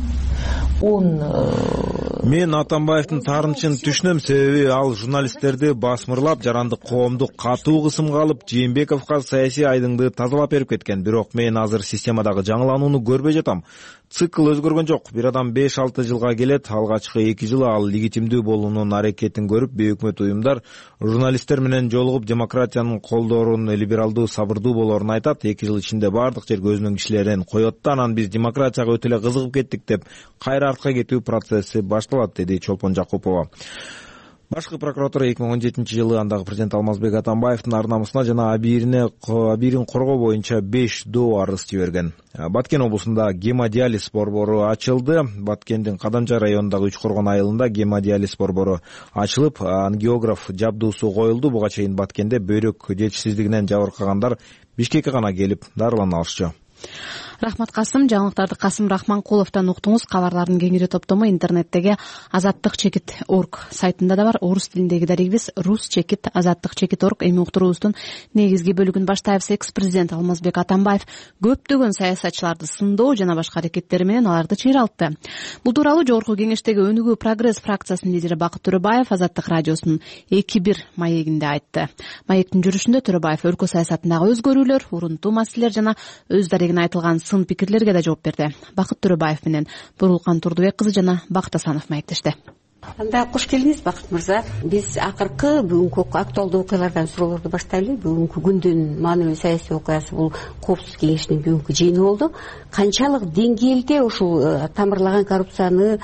Мен Атамбаевдин таарынчын түшүнөм, себеби ал журналисттерди басмырлап, жарандык коомду катуу кысымга алып, Жээнбековго саясий айдыңды тазалап берип кеткен. Бирок мен азыр системадагы жаңыланууну көрбөй жатам. Цикл өзгөргөн жок. Бир адам 5-6 жылга келет, алгачкы 2 жылы ал легитимдүү болуунун аракетин көрүп, бейөкмөт уюмдар журналисттер менен жолугуп демократиянын колдоорун, либералдуу, сабырдуу болоорун айтат. 2 жыл ичинде бардык жерге өзүнүн кишилерин коет да, анан биз демократияга өтө эле кызыгып кеттик деп кайра артка кетүү процесси башталат, деди Чолпон Жакупова. Башкы прокуратура 2017 жылы андагы президент Алмазбек Атамбаевдин ар намысына жана абийирин коргоо боюнча 5 доо арыз жиберген. Баткен облусунда гемодиализ борбору ачылды. Баткендин Кадамжай районундагы Үчкоргон айылында гемодиализ борбору ачылып, ангиограф жабдуусу коюлду. Буга чейин Баткенде бөйрөк жетишсиздигинен жабыркагандар Бишкекке гана келип дарылана алышчу. Рахмат Касым. Жаңылыктарды Касым Рахманкуловдон уктуңуз. Кабарлардын кеңири топтому интернеттеги azattik.org сайтында да бар. Орус тилиндеги дарегибиз rus.azattik.org. Эми уктуруубуздун негизги бөлүгүн баштайбыз. Экс-президент Алмазбек Атамбаев көптөгөн саясатчыларды сындоо жана башка аракеттери менен аларды чыйралтты. Бул тууралуу Жогорку кеңештеги Өнүгүү Прогресс фракциясынын лидери Бакыт Төрөбаев Азаттык радиосунун 2-1 маегинде айтты. Маектин жүрүшүндө Төрөбаев өлкө саясатындагы өзгөрүүлөр, урунтуу маселелер жана өз дарегине айтылган сын пикирлерге да жооп берди. Бакыт Төрөбаев менен Бурулкан Турдубек кызы жана Бакыт Асанов маектешти. Анда кош келдиңиз, Бакыт мырза. Биз акыркы бүгүнкү актуалдуу окуялардан суроолорду баштайлы. Бүгүнкү күндүн маанилүү саясий окуясы бул Коопсуздук кеңешинин бүгүнкү жыйыны болду. Канчалык деңгээлде ушул тамырлаган коррупцияны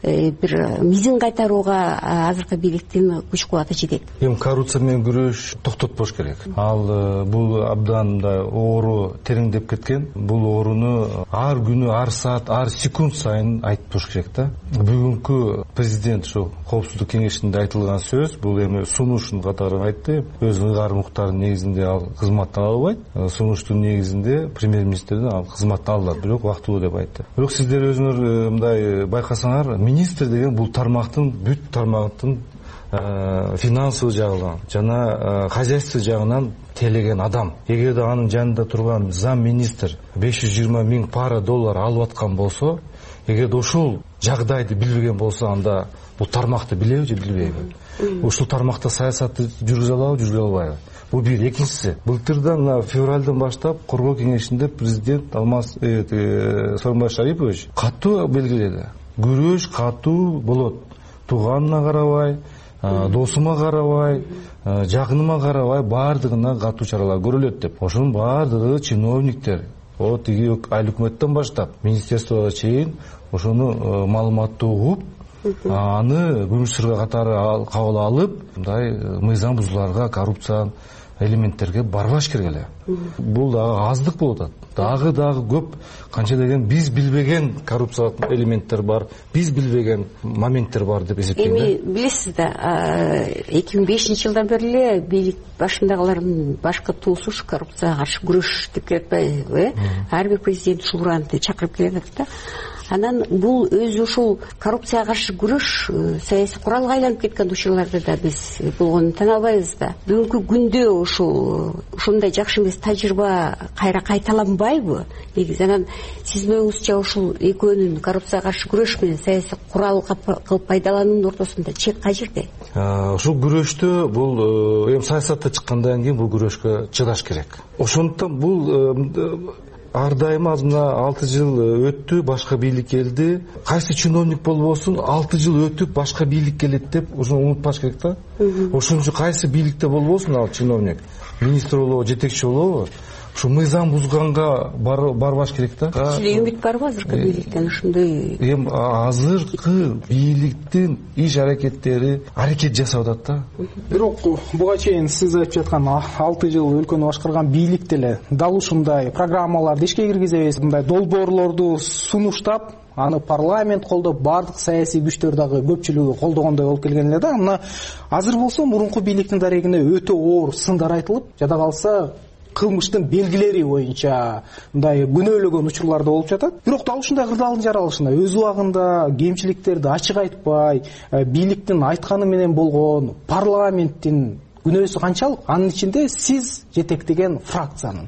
бир мизин кайтарууга азыркы бийликтин күч кубаты жетет? Эми коррупция менен күрөш токтотпош керек. Ал бул абдан да оору тереңдеп кеткен. Бул ооруну ар күнү, ар саат, ар секунд сайын айтып туруш керек да. Бүгүнкү президент ошо Коопсуздук кеңешинде айтылган сөз, бул эми сунуштун катары айтты. Өз ыйгарым укуктарынын негизинде ал кызматтан алынбайт. Сунуштун негизинде премьер-министрден ал кызматтан алынат, бирок вактылуу деп айтты. Бирок сиздер өзүңөр мындай байкасаңар, министр деген бул тармактын бүт тармактын финансылык жагынан жана хозяйство жагынан тейлеген адам. Эгерде анын жанында турган зам министр 520 миң пара доллар алып аткан болсо, эгерде ошол жагдайды билбеген болсо, анда бул тармакты билеби же билбейби? Ушул тармакта саясатты жүргүзө алабы, жүргүзө албайбы? Бул бир. Экинчиси, былтырдан февралдан баштап коргоо кеңешинде президент Алмаз Сооронбай Шарипович катуу белгиледи. Күрөш катуу болот. Тууганына карабай, досума карабай, жакыныма карабай, баардыгына катуу чаралар көрүлөт деп. Ошонун баардыгы чиновниктер, тиги айыл өкмөттөн баштап министерствого чейин ошону маалыматты угуп, аны күмүш сырга катары кабыл алып, мындай мыйзам бузууларга, коррупция элементтерге барбаш керек эле. Бул дагы аздык болуп атат. Дагы көп канча деген биз билбеген коррупциялык элементтер бар, биз билбеген моменттер бар деп эсептейм. Эми билесиз да, 2005 жылдан бери эле бийлик башындагылардын башкы туусу ушу коррупцияга каршы күрөш деп келатпайбы? Ар бир президент ушул ураанды чакырып келатат да. Анан бул өзү ушул коррупцияга каршы күрөш саясий куралга айланып кеткен учурларда да биз болгонун тана албайбыз да. Бүгүнкү күндө ушундай жакшы эмес тажрыйба кайра кайталанбайбы? Негизи анан сиздин оюңузча ушул экөөнүн коррупцияга каршы күрөш менен саясий курал кылып пайдалануунун ортосунда чек кайерде? Ушул күрөштө бул эми саясатта чыккандан кийин бул күрөшкө чыдаш керек. Ошондуктан бул ар дайым мына 6 жыл өттү, башка бийлик келди. Кайсы чиновник болбосун 6 жыл өтүп башка бийлик келет деп ошону унутпаш керек да. Ошон үчүн кайсы бийликте болбосун ал чиновник, министр болобу, жетекчи болобу, ушу мыйзам бузганга барбаш керек да. Сизде үмүт барбы азыркы бийликтен ушундай? Эми азыркы бийликтин иш аракеттери аракет жасап атат да. Бирок буга чейин сиз айтып жаткан 6 жыл өлкөнү башкарган бийлик деле дал ушундай программаларды ишке киргизебиз, мындай долбоорлорду сунуштап, аны парламент колдоп, бардык саясий күчтөр дагы көпчүлүгү колдогондой болуп келген эле да. Мына азыр болсо мурунку бийликтин дарегине өтө оор сындар айтылып, жада калса кылмыштын белгилери боюнча мындай күнөөлөгөн учурлар да болуп жатат. Бирок дал ушундай кырдаалдын жаралышында өз убагында кемчиликтерди ачык айтпай, бийликтин айтканы менен болгон парламенттин күнөөсү канчалык? Анын ичинде сиз жетектеген фракциянын.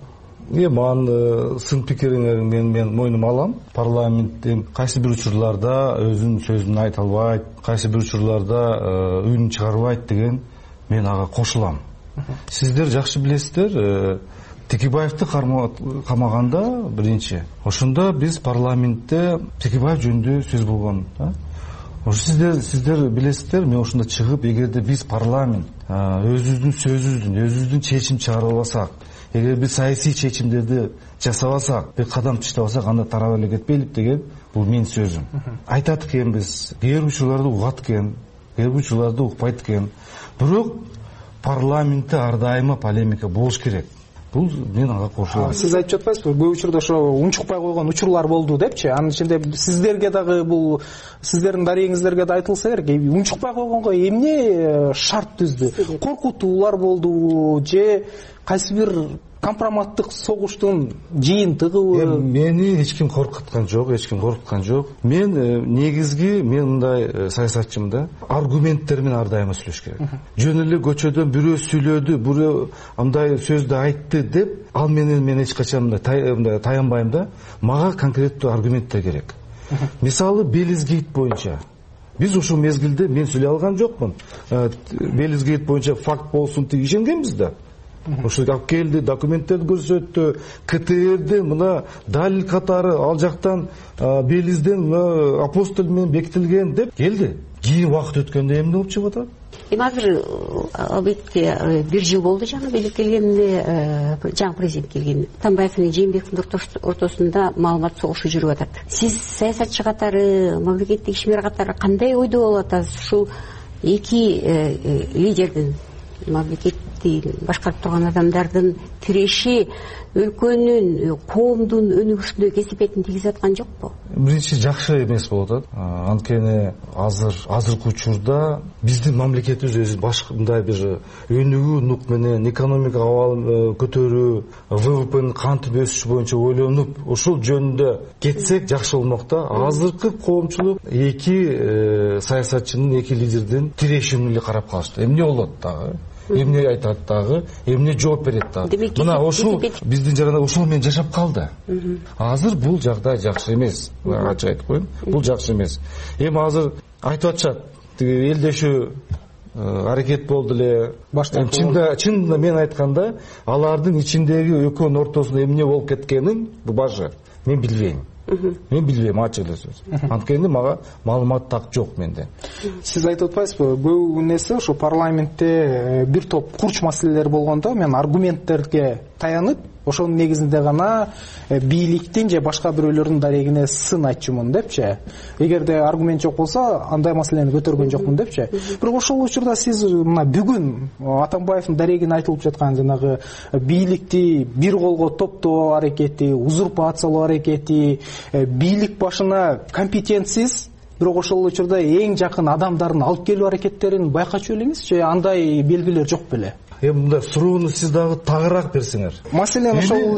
Эми сын пикириңерин мен мойнума алам. Парламенттин кайсы бир учурларда өзүнүн сөзүн айта албайт, кайсы бир учурларда үнүн чыгарбайт деген мен ага кошулам. Сиздер жакшы билесиздер, Текебаевди камаганда биринчи. Ошондо биз парламентте Текебаев жөнүндө сөз болгон. Ошо сиздер билесиздер, мен ошондо чыгып, эгерде биз парламент өзүбүздүн сөзүбүздүн, өзүбүздүн чечим чыгара албасак, эгер биз саясий чечимдерди жасабасак, бир кадам таштабасак, анда тарап эле кетпейлип деген бул менин сөзүм. Айтат экенбиз, кээ бир учурларда угат экен, кээ бир учурларда укпайт экен. Бирок парламентте ар дайыма полемика болуш керек. Бул мен ага кошулам. Сиз айтып жатпайсызбы, көп учурда ошо унчукпай койгон учурлар болду депчи. Анын ичинде сиздерге дагы бул сиздердин дарегиңиздерге да айтылса керек, унчукпай койгонго эмне шарт түздү? Коркутуулар болдубу же кайсы бир компроматтык согуштун жыйынтыгыбы? Мени эч ким коркуткан жок, Мен негизги мындай саясатчымын да. Аргументтер менен ар дайыма сүйлөш керек. Жөн эле көчөдөн бирөө сүйлөдү, бирөө андай сөздү айтты деп, ал менен мен эч качан мындай таянбайм да. Мага конкреттүү аргументтер керек. Мисалы, Белизгейт боюнча биз ушул мезгилде мен сүйлөй алган жокмун. Белизгейт боюнча факт болсун деп ишенгенбиз да. Ошо алып келди, документтерди көрсөттү, КТРдин мына далил катары ал жактан Белизден мына апостол менен бекитилген деп келди. Кийин убакыт өткөндө эмне болуп чыгып атат? Эми азыр албетте 1 жыл болду жаңы бийлик келгенине, жаңы президент келгенине. Атамбаев менен Жээнбековдун ортосунда маалымат согушу жүрүп атат. Сиз саясатчы катары, мамлекеттик ишмер катары кандай ойдо болуп атасыз? Ушул эки лидердин, мамлекетти башкарып турган адамдардын тиреши өлкөнүн, коомдун өнүгүшүнө кесепетин тийгизип аткан жокпу? Биринчи жакшы эмес болуп атат. Анткени азыркы учурда биздин мамлекетибиз өзү башка мындай бир өнүгүү нук менен экономика абалын көтөрүү, ВВПнын кантип өсүшү боюнча ойлонуп, ушул жөнүндө кетсек жакшы болмок да. Азыркы коомчулук эки саясатчынын, эки лидердин тирешине эле карап калышты. Эмне болот дагы? Эмне айтат дагы, эмне жооп берет дагы. Мына ошол биздин жаранда ошол менен жашап калды. Азыр бул жагдай жакшы эмес. Ачык айтып коеюн, бул жакшы эмес. Эми азыр айтып атышат, тиги элдешүү аракет болду эле. Чынында мен айтканда, алардын ичиндеги экөөнүн ортосунда эмне болуп кеткенин башы мен билбейм. Мен билбейм, ачык эле сөз. Анткени мага маалымат так жок менде. Сиз айтып атпайсызбы, көп нерсе ошо парламентте бир топ курч маселелер болгондо мен аргументтерге таянып, ошонун негизинде гана бийликтин же башка бирөөлөрдүн дарегине сын айтчумун депчи. Эгерде аргумент жок болсо, андай маселени көтөргөн жокмун депчи. Бирок ошол учурда сиз мына бүгүн Атамбаевдин дарегине айтылып жаткан жанагы бийликти бир колго топтоо аракети, узурпациялоо аракети, бийлик башына компетентсиз, бирок ошол учурда эң жакын адамдарын алып келүү аракеттерин байкачу элеңиз же андай белгилер жок беле? Мындай суроону сиз дагы тагыраак берсеңер. Маселен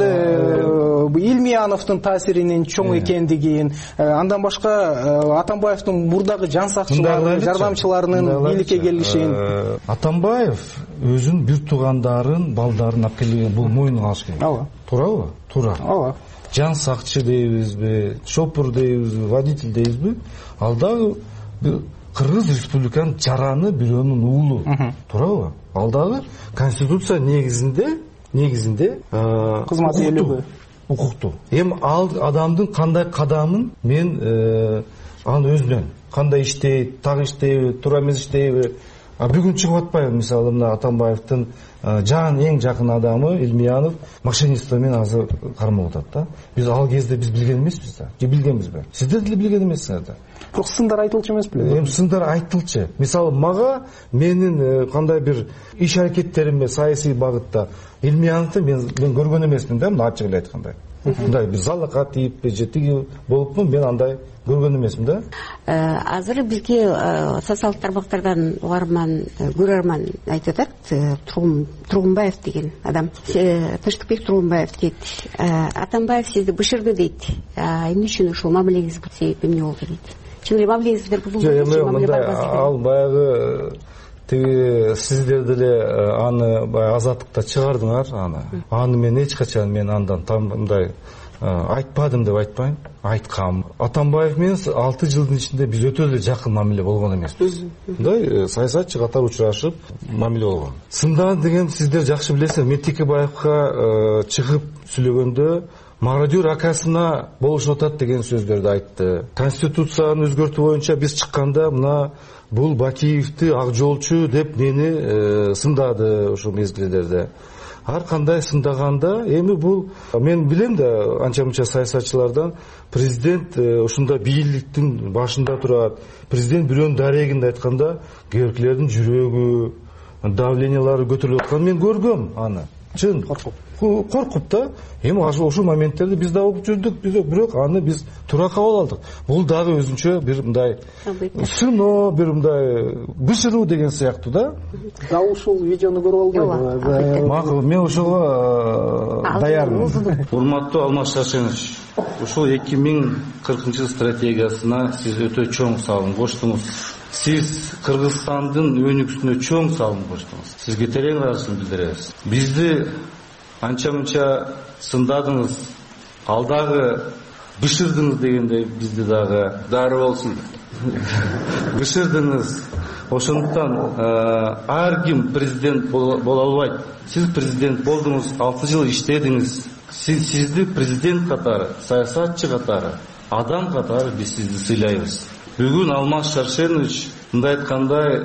ошол Илмияновдун таасиринин чоң экендигин, андан башка Атамбаевдин мурдагы жан сакчылары, жардамчыларынын бийликке келишин. Атамбаев өзүнүн бир туугандарын, балдарын алып келген, бул мойнуна алыш керек. Ооба. Туурабы? Туура. Жан сакчы дейбизби, шопур дейбизби, водитель дейбизби? Ал дагы Кыргыз Республиканын жараны бирөөнүн уулу. Туурабы? Ал дагы конституция негизинде кызмат ээлеби. укуктуу. Эми ал адамдын кандай кадамын мен анын өзүнөн кандай иштейт, так иштейби, туура эмес иштейби. Бүгүн чыгып атпайбы, мисалы мына Атамбаевдин эң жакын адамы Илмиянов мошенничество менен азыр кармалып атат да. Биз ал кезде билген эмеспиз да. Же билгенбизби? Сиздер деле билген эмессиңер да. Бирок сындар айтылчу эмес беле? Эми сындар айтылчу. Мисалы мага менин кандай бир иш аракеттеримге саясий багытта Илмияновду мен көргөн эмесмин да, мына ачык эле айтканда. Мындай бир залакка тийиппи же тиги болуппу, мен андай көргөн эмесмин да. Азыр бизге социалдык тармактардан угарман, көрөрман айтып атат, Тургунбаев деген адам. Тынчтыкбек Тургунбаев дейт. Атамбаев сизди бышырды дейт. Эмне үчүн ушул мамилеңиз себеп эмне болду дейт. Чын эле мамилеңиз бир бузулду. Ал баягы тиги сиздер деле аны баягы азаттыкта чыгардыңар аны мен эч качан мен андан мындай айтпадым деп айтпайм, айткам. Атамбаев менен 6 жылдын ичинде биз өтө эле жакын мамиле болгон эмеспиз. Мындай саясатчы катары учурашып мамиле болгон. Сындан деген сиздер жакшы билесиңер. Мен Текебаевга чыгып сүйлөгөндө мародер акасына болушуп атат деген сөздөрдү айтты. Конституцияны өзгөртүү боюнча биз чыкканда мына бул Бакиевди ак жолчу деп мени сындады ошол мезгилдерде. Ар кандай сындаганда эми бул мен билем да анча мынча саясатчылардан президент ушундай бийликтин башында турат. Президент бирөөнүн дарегинде айтканда керкилердин жүрөгү, давлениялары көтөрүлүп атканын мен көргөм аны. Чын коркуп да. Эми ошол моменттерде биз да окуп жүрдүк, бирок аны биз туура кабыл алдык. Бул дагы өзүнчө бир мындай сыноо, бир мындай бышыруу деген сыяктуу да. Дал ушул видеону көрүп албайбы? Макул, мен ошого даярмын. Урматтуу Алмаз Шаршенович, ушул 2040 стратегиясына сиз өтө чоң салым коштуңуз. Сиз Кыргызстандын өнүгүшүнө чоң салым коштуңуз. Сизге терең ыраазычылык билдиребиз. Бизди анча мынча сындадыңыз, алдагы бышырдыңыз дегенде бизди дагы дары болсун. Бышырдыңыз. Ошондуктан ар ким президент боло албайт. Сиз президент болдуңуз, 6 жыл иштедиңиз. Сизди президент катары, саясатчы катары, адам катары биз сизди сыйлайбыз. Бүгүн Алмаз Шаршенович мындай айткандай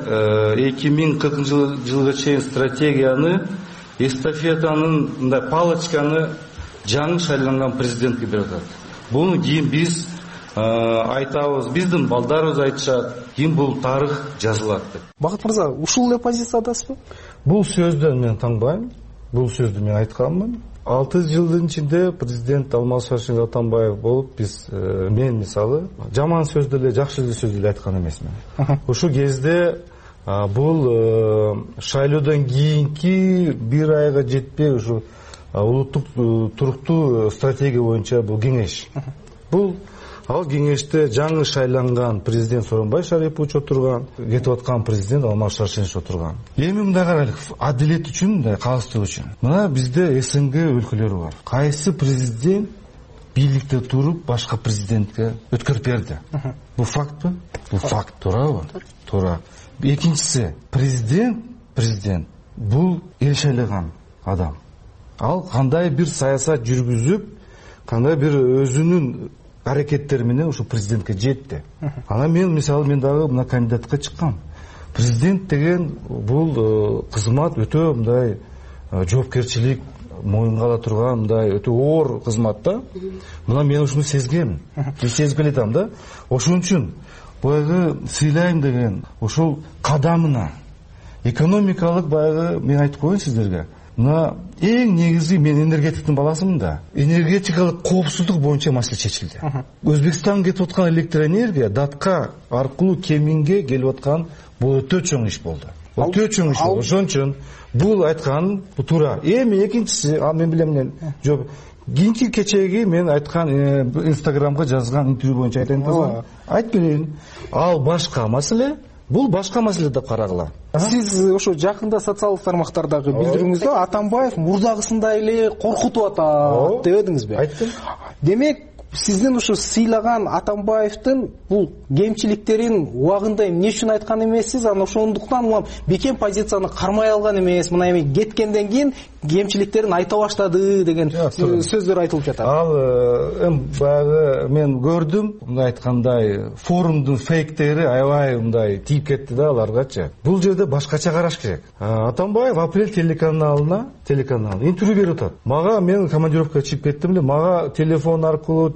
2040 жылга чейин стратегияны, эстафетанын мындай палочканы жаңы шайланган президентке берип атат. Буну кийин биз айтабыз, биздин балдарыбыз айтышат, кийин бул тарых жазылат деп. Бакыт мырза, ушул эле позициядасызбы? Бул сөздөн мен таңбайм. Бул сөздү мен айтканмын. 6 жылдын ичинде президент Алмаз Шаршенович Атамбаев болуп, биз мен мисалы жаман сөздү эле, жакшы сөздү эле айткан эмесмин. Ошол кезде бул шайлоодон кийинки бир айга жетпей ушу улуттук туруктуу стратегия боюнча бул кеңеш. Бул ал кеңеште жаңы шайланган президент Сооронбай Шарипович отурган, кетип аткан президент Алмаз Шаршенович отурган. Эми мындай карайлык, адилет үчүн, мындай калыстык үчүн. Мына бизде СНГ өлкөлөрү бар. Кайсы президент бийликте туруп башка президентке өткөрүп берди? Бул фактпы? Бул факт, туурабы? Туура. Экинчиси, президент бул эл шайлаган адам. Ал кандай бир саясат жүргүзүп, кандай бир өзүнүн аракеттери менен ушу президентке жетти. Анан мен мисалы мен дагы мына кандидатка чыккам. Президент деген бул кызмат өтө мындай жоопкерчилик моюнга ала турган мындай өтө оор кызмат да. Мына мен ушуну сезгем. Сезип келатам да. Ошон үчүн баягы сыйлайм деген ошол кадамына экономикалык баягы мен айтып коеюн сиздерге. Мына эң негизи мен энергетиктин баласымын да. Энергетикалык коопсуздук боюнча маселе чечилди. Өзбекстанга кетип аткан электроэнергия датка аркылуу Кеминге келип аткан бул өтө чоң иш болду. Өтө чоң иш болду. Ошон үчүн бул айткан туура. Эми экинчиси, мен билем жок. Кийинки кечеги мен айткан Инстаграмга жазган интервью боюнча айтайын десем, айтып берейин. Ал башка маселе, бул башка маселе деп карагыла. Сиз ошо жакында социалдык тармактардагы билдирүүңүздө Атамбаев мурдагысындай эле коркутуп атат деп эдиңизби? Айттым. Демек, сиздин ушу сыйлаган Атамбаевдин бул кемчиликтерин убагында эмне үчүн айткан эмессиз, анан ошондуктан улам бекем позицияны кармай алган эмес, мына эми кеткенден кийин кемчиликтерин айта баштады деген сөздөр айтылып жатат. Ал баягы мен көрдүм, мындай айткандай форумдун фейктери аябай мындай тийип кетти да аларгачы. Бул жерде башкача караш керек. Атамбаев Апрель телеканалына интервью берип атат. Мага мен командировкага чыгып кеттим эле, мага телефон аркылуу,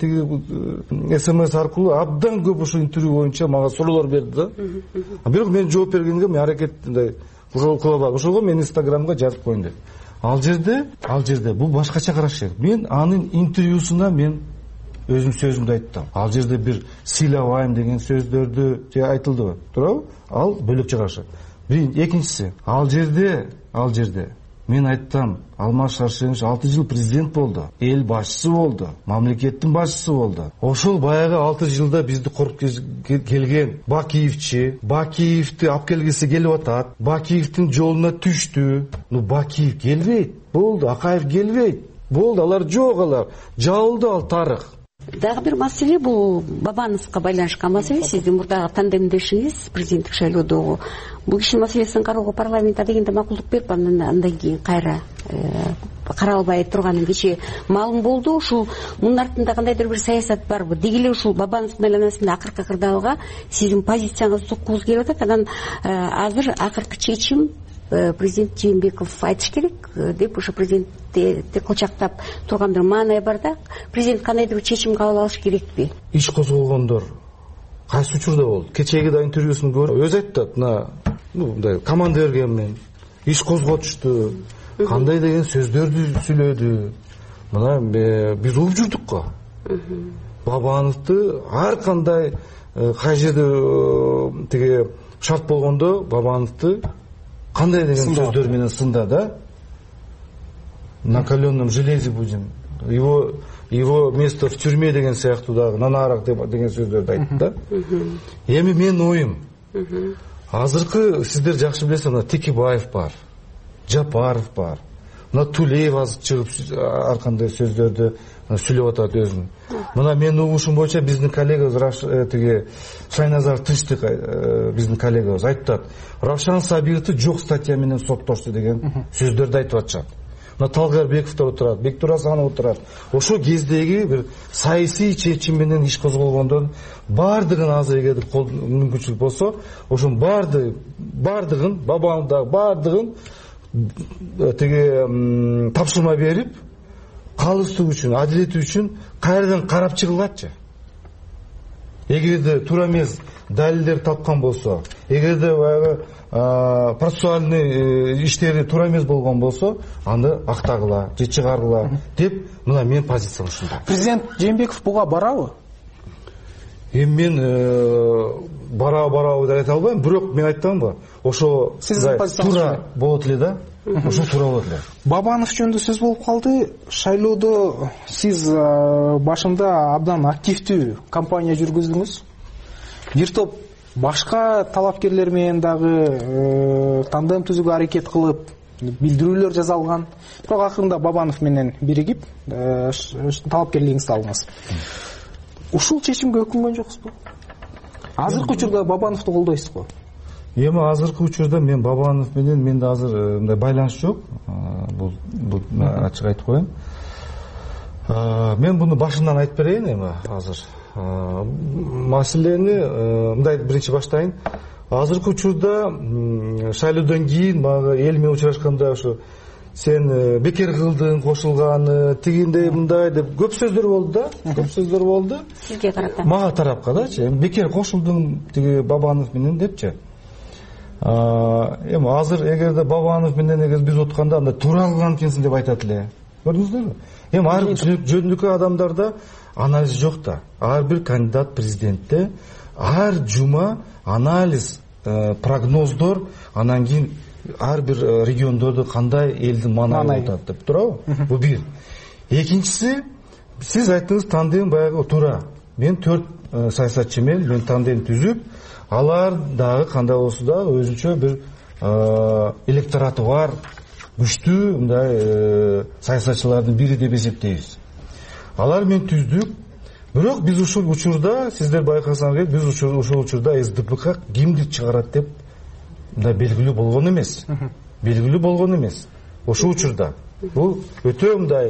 СМС аркылуу абдан көп ушул интервью боюнча мага суроолор берди да. Бирок мен жооп бергенге мен аракет кыла албадым. Ошого мен Инстаграмга жазып коеюн деп. Ал жерде бул башкача караш керек. Мен анын интервьюсуна мен өзүм сөзүмдү айттым. Ал жерде бир сыйлабайм деген сөздөрдү айтылды. Туурабы? Ал бөлөкчө караш. Экинчиси, ал жерде мен айттым, Алмаз Шаршенович 6 жыл президент болду, эл башчысы болду, мамлекеттин башчысы болду. Ошол баягы 6 жылда бизди коруп келген Бакиевди алып келгиси келип атат. Бакиевдин жолуна түштү. Бакиев келбейт. Болду, Акаев келбейт. Болду, алар жок, алар жабылды, ал тарых. Дагы бир маселе бул Бабановго байланышкан маселе. Сиздин мурдагы тандемдешиңиз президенттик шайлоодогу бул кишинин маселесин кароого парламентте дегенде макулдук берип, андан кийин кайра каралбай турганын кечээ маалым болду. Ушул мунун артында кандайдыр бир саясат барбы? Деги эле ушул Бабановдун айланасында акыркы кырдаалга сиздин позицияңызды суккубуз келип атат. Анан азыр акыркы чечим президент Жээнбеков айтыш керек деп ушу президентти кылчактап турган бир маанай бар да. Президент кандайдыр бир чечим кабыл алыш керекпи? Иш козголгондор кайсы учурда болду? Кечеги да интервьюсун көрүп өзү айтат, мындай команда бергенмин, иш козготушту, кандай деген сөздөрдү сүйлөдү. Мына биз угуп жүрдүк го. Бабановду ар кандай кай жерде тиги шарт болгондо Бабановду кандай деген сөздөр менен сында да. На каленом железе будем. Его место в тюрьме деген сыяктуу дагы нанарак деген сөздөрдү айтты да. Эми менин оюм. Азыркы сиздер жакшы билесиз, мына Текебаев бар, Жапаров бар. Мына Тулеев азыр чыгып ар кандай сөздөрдү сүйлөп атат өзүн. Мына менин угушум боюнча биздин коллегабыз тиги Шайназар Тыштык биздин коллегабыз айтат. Равшан Сабировду жок статья менен соттошту деген сөздөрдү айтып атышат. Мына Талгарбековдор отурат, Бектур Асанов отурат. Ошол кездеги бир саясий чечим менен иш козголгондордун бардыгын азыр эгер мүмкүнчүлүк болсо, ошонун бардыгын Бабановдагы бардыгын тиги тапшырма берип, калыстык үчүн, адилет үчүн кайрадан карап чыгылатчы. Эгерде туура эмес далилдер тапкан болсо, эгерде баягы процессуальный иштери туура эмес болгон болсо, аны актагыла же чыгаргыла деп, мына менин позициям ушундай. Президент Жээнбеков буга барабы? Эми мен барабы деп айта албайм, бирок мен айттымбы, ошо туура болот эле да. Ошо туура болот эле. Бабанов жөнүндө сөз болуп калды. Шайлоодо сиз башында абдан активдүү кампания жүргүздүңүз. Бир топ башка талапкерлер менен дагы тандем түзүүгө аракет кылып, билдирүүлөр жасалган. Бирок акырында Бабанов менен биригип талапкерлигиңизди алдыңыз. Ушул чечимге өкүнгөн жоксузбу? Азыркы учурда Бабановду колдойсуз го? Эми азыркы учурда мен Бабанов менен менде азыр мындай байланыш жок. Бул ачык айтып коеюн. Мен буну башынан айтып берейин эми азыр. Маселени мындай биринчи баштайын. Азыркы учурда шайлоодон кийин мага эл менен учурашканда ошо сен бекер кылдың, кошулганы, тигиндей мындай деп көп сөздөр болду да. Көп сөздөр болду. Сизге карата. Мага тарапка дачы. Бекер кошулдуң тиги Бабанов менен депчи. Эми азыр эгерде Бабанов менен эгер биз отканда анда туура кылган экенсиң деп айтат эле. Көрдүңүздөрбү? Эми ар жөнүндөгү адамдарда анализ жок да. Ар бир кандидат президентте ар жума анализ, прогноздор, анан кийин ар бир региондордо кандай элдин маанайы болот деп туурабы? Бул бир. Экинчиси, сиз айттыңыз тандем баягы туура. Мен 4 саясатчы мен тандем түзүп, алар дагы кандай болсо да өзүнчө бир электораты бар, күчтүү мындай саясатчылардын бири деп эсептейбиз. Алар мен түздүк. бирок биз ушул учурда, сиздер байкасаңыз керек, биз ушул учурда СДПК кимди чыгарат деп мындай белгилүү болгон эмес. Белгилүү болгон эмес. Ошол учурда бул өтө мындай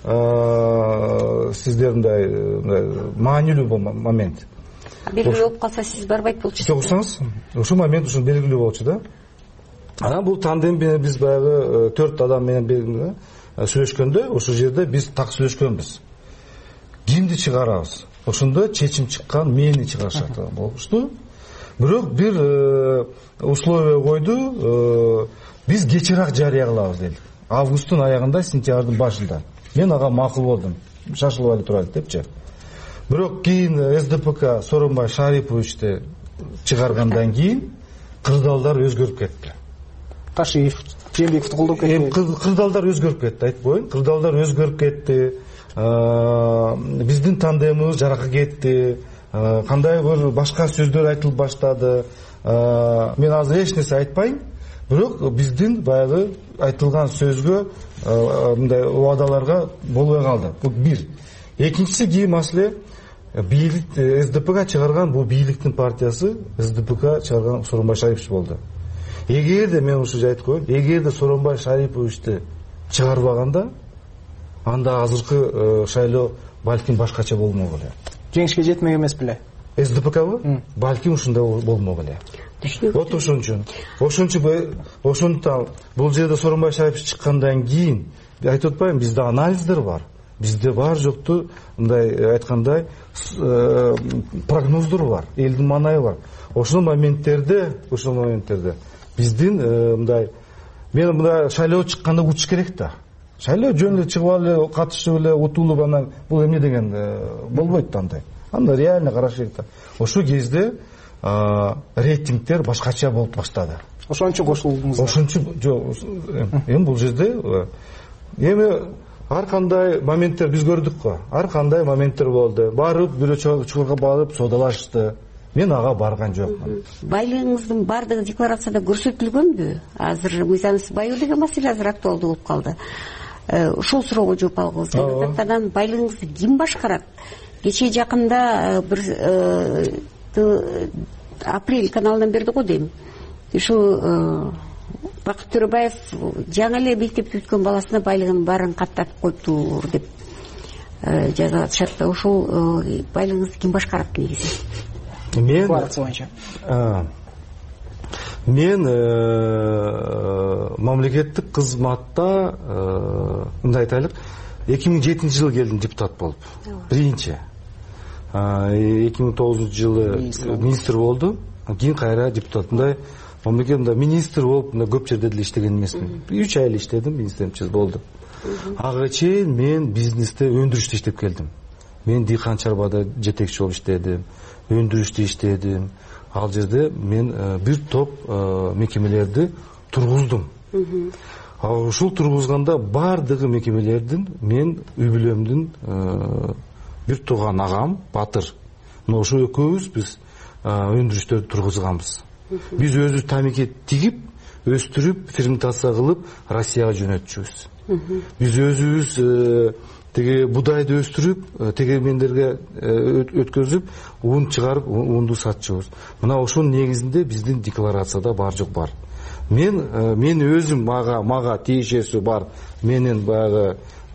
сиздер мындай маанилүү момент. Белгилүү болуп калса сиз барбайт болчусуз. Жоксаңыз, ошол момент ушул белгилүү болчу да. Анан бул тандем биз баягы 4 адам менен сүйлөшкөндө, ошол жерде биз так сүйлөшкөнбүз. Кимди чыгарабыз? Ошондо чечим чыккан, мени чыгарышат болушту. Бирок бир условие койду, биз кечирээк жарыя кылабыз дедик. Августтун аягында, сентябрдын башында. Мен ага макул болдум. Шашылып эле турат депчи. Бирок кийин СДПК Сооронбай Шариповичти чыгаргандан кийин кырдаалдар өзгөрүп кетти. Ташиев, Жээнбековду колдоп кетти. Кырдаалдар өзгөрүп кетти, айтып коеюн. Кырдаалдар өзгөрүп кетти. Биздин тандемибиз жарака кетти. Кандай бир башка сөздөр айтылып баштады. Мен азыр эч нерсе айтпайм. Бирок биздин баягы айтылган сөзгө мындай убадаларга болбой калды. Бул бир. Экинчиси кийин маселе бийлик СДПК чыгарган бул бийликтин партиясы СДПК чыгарган Сооронбай Шарипович болду. Эгерде мен ушул айтып коеюн, эгерде Сооронбай Шариповичти чыгарбаганда анда азыркы шайлоо балким башкача болмок эле. Жеңишке жетмек эмес беле? СДПКбы? Балким ушундай болмок эле. Вот ошончун. Ошондуктан бул жерде Сооронбай Шарипович чыккандан кийин айтып атпайбы, бизде анализдер бар. Бизде бар жокту мындай айткандай прогноздор бар, элдин маанайы бар. Ошол моменттерде биздин мындай мен мындай шайлоо чыкканда учуш керек да. Шайлоо жөн эле чыгып эле катышып эле утулуп анан бул эмне деген болбойт да андай. Анда реально караш керек да. Ошол кезде рейтингтер башкача болуп баштады. Ошончо кошулдуңуз. Ошончо жок. Эми бул жерде эми ар кандай моменттер биз көрдүк го. Ар кандай моменттер болду. Барып бирөө чугурга барып содалашты. Мен ага барган жокмун. Байлыгыңыздын бардыгы декларацияда көрсөтүлгөнбү? Азыр мыйзамсыз баю деген маселе азыр актуалдуу болуп калды. Ушул суроого жооп алгыңыз. Анан байлыгыңызды ким башкарат? Кечээ жакында бир апрель каналынан берди го дейм. Ушу Бакыт Төрөбаев жаңы эле мектепти бүткөн баласына байлыгынын баарын каттатып коюптур деп жазып атышат да. Ошол байлыгыңызды ким башкарат негизи? Мен мамлекеттик кызматта мындай айтайлык 2007-жылы келдим депутат болуп. Биринчи 2009-жылы министр болду. Кийин кайра депутат. Мындай мамлекетте министр болуп көп жерде деле иштеген эмесмин. 3 ай эле иштедим, министрчи болду. Ага чейин мен бизнесте, өндүрүштө иштеп келдим. Мен Дыйкан чарбада жетекчи болуп иштедим, өндүрүштө иштедим. Ал жерде мен бир топ мекемелерди тургуздум. Ушул тургузганда бардыгы мекемелердин мен үй бүлөмдүн бир тууган агам Батыр. Ошо экөөбүз биз өндүрүштөрдү тургузганбыз. Биз өзүбүз тамеки тигип, өстүрүп, ферментация кылып Россияга жөнөтчүбүз. Биз өзүбүз теге будайды өстүрүп, тегермендерге өткөзүп, ун чыгарып, унду сатчубуз. Мына ошонун негизинде биздин декларацияда бар жок бар. Мен өзүм мага тиешеси бар менин баягы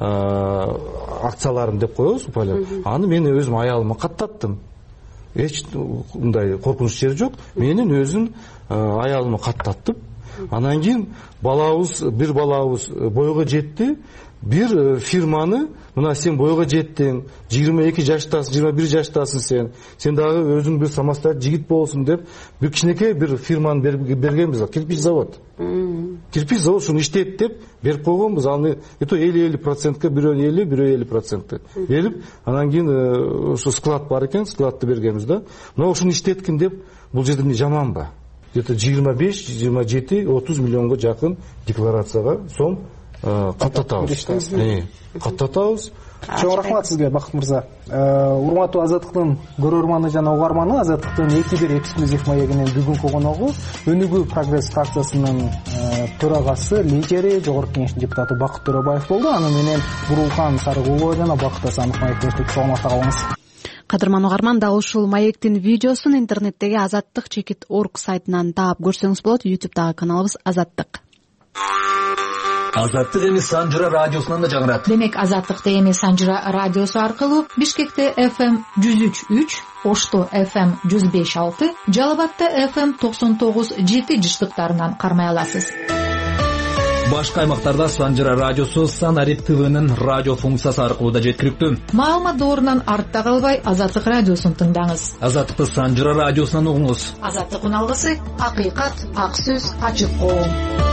акцияларым деп коебуз, аны мен өзүм аялыма каттаттым. Эч мындай коркунуч жери жок. Менин өзүм аялыма каттаттым. Анан кийин бир балабыз бойго жетти. Бир фирманы, мына сен бойго жеттиң, 22 жаштасың, 21 жаштасың сен дагы өзүң бир самостоятельный жигит болсуң деп, бир кичинекей бир фирманы бергенбиз, кирпич завод. Кирпич завод ушуну иштейт деп берип койгонбуз. Аны 50%, бирөө 50, бирөө 50% берип, анан кийин ушу склад бар экен, складты бергенбиз да. Мына ушуну иштеткин деп, бул жерде эмне жаманбы? Где-то 25, 27, 30 миллионго жакын декларацияга сом каттатабыз. Каттатабыз. Чоң рахмат сизге, Бакыт мырза. Урматтуу Азаттыктын көрөрманы жана угарманы, Азаттыктын 2-1 эксклюзив маегинин бүгүнкү коногу Өнүгүү прогресс фракциясынын төрагасы, лидери, жогорку кеңештин депутаты Бакыт Төрөбаев болду. Аны менен Бурулхан Сарыгулова жана Бакыт Асанов маектештик. Саламатта калыңыз. Кадырман угарман, дал ушул маектин видеосун интернеттеги azattik.org сайтынан таап көрсөңүз болот. YouTube'дагы каналыбыз Азаттык. Азаттык эми Санжыра радиосунан да жаңырат. Демек Азаттыкты эми Санжыра радиосу аркылуу Бишкекте FM 103.3, Ошто FM 105.6, Жалал Абадта FM 99.7 жыштыктарынан кармай аласыз. Башка аймактарда Санжыра радиосу Санарип ТВнын радио функциясы аркылуу да жеткиликтүү. Маалымат доорунан артта калбай Азаттык радиосун тыңдаңыз. Азаттыкты Санжыра радиосунан угуңуз. Азаттык үналгысы акыйкат, ак сөз, ачык коом.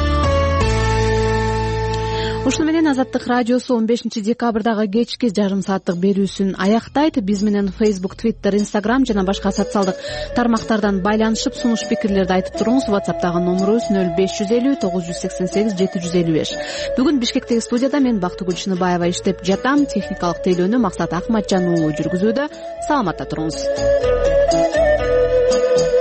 Ушуну менен Азаттык радиосу 15 декабрдагы кечки жарым сааттык берүүсүн аяктайт. Биз менен Facebook, Twitter, Instagram жана башка социалдык тармактардан байланышып сунуш пикирлерди айтып туруңуз. WhatsApp'тагы номерубуз 0550 988 755. Бүгүн Бишкектеги студияда мен Бактыгүл Чыныбаева иштеп жатам. Техникалык тейлөөнү Максат Акматжанов жүргүзүүдө. Саламатта туруңуз.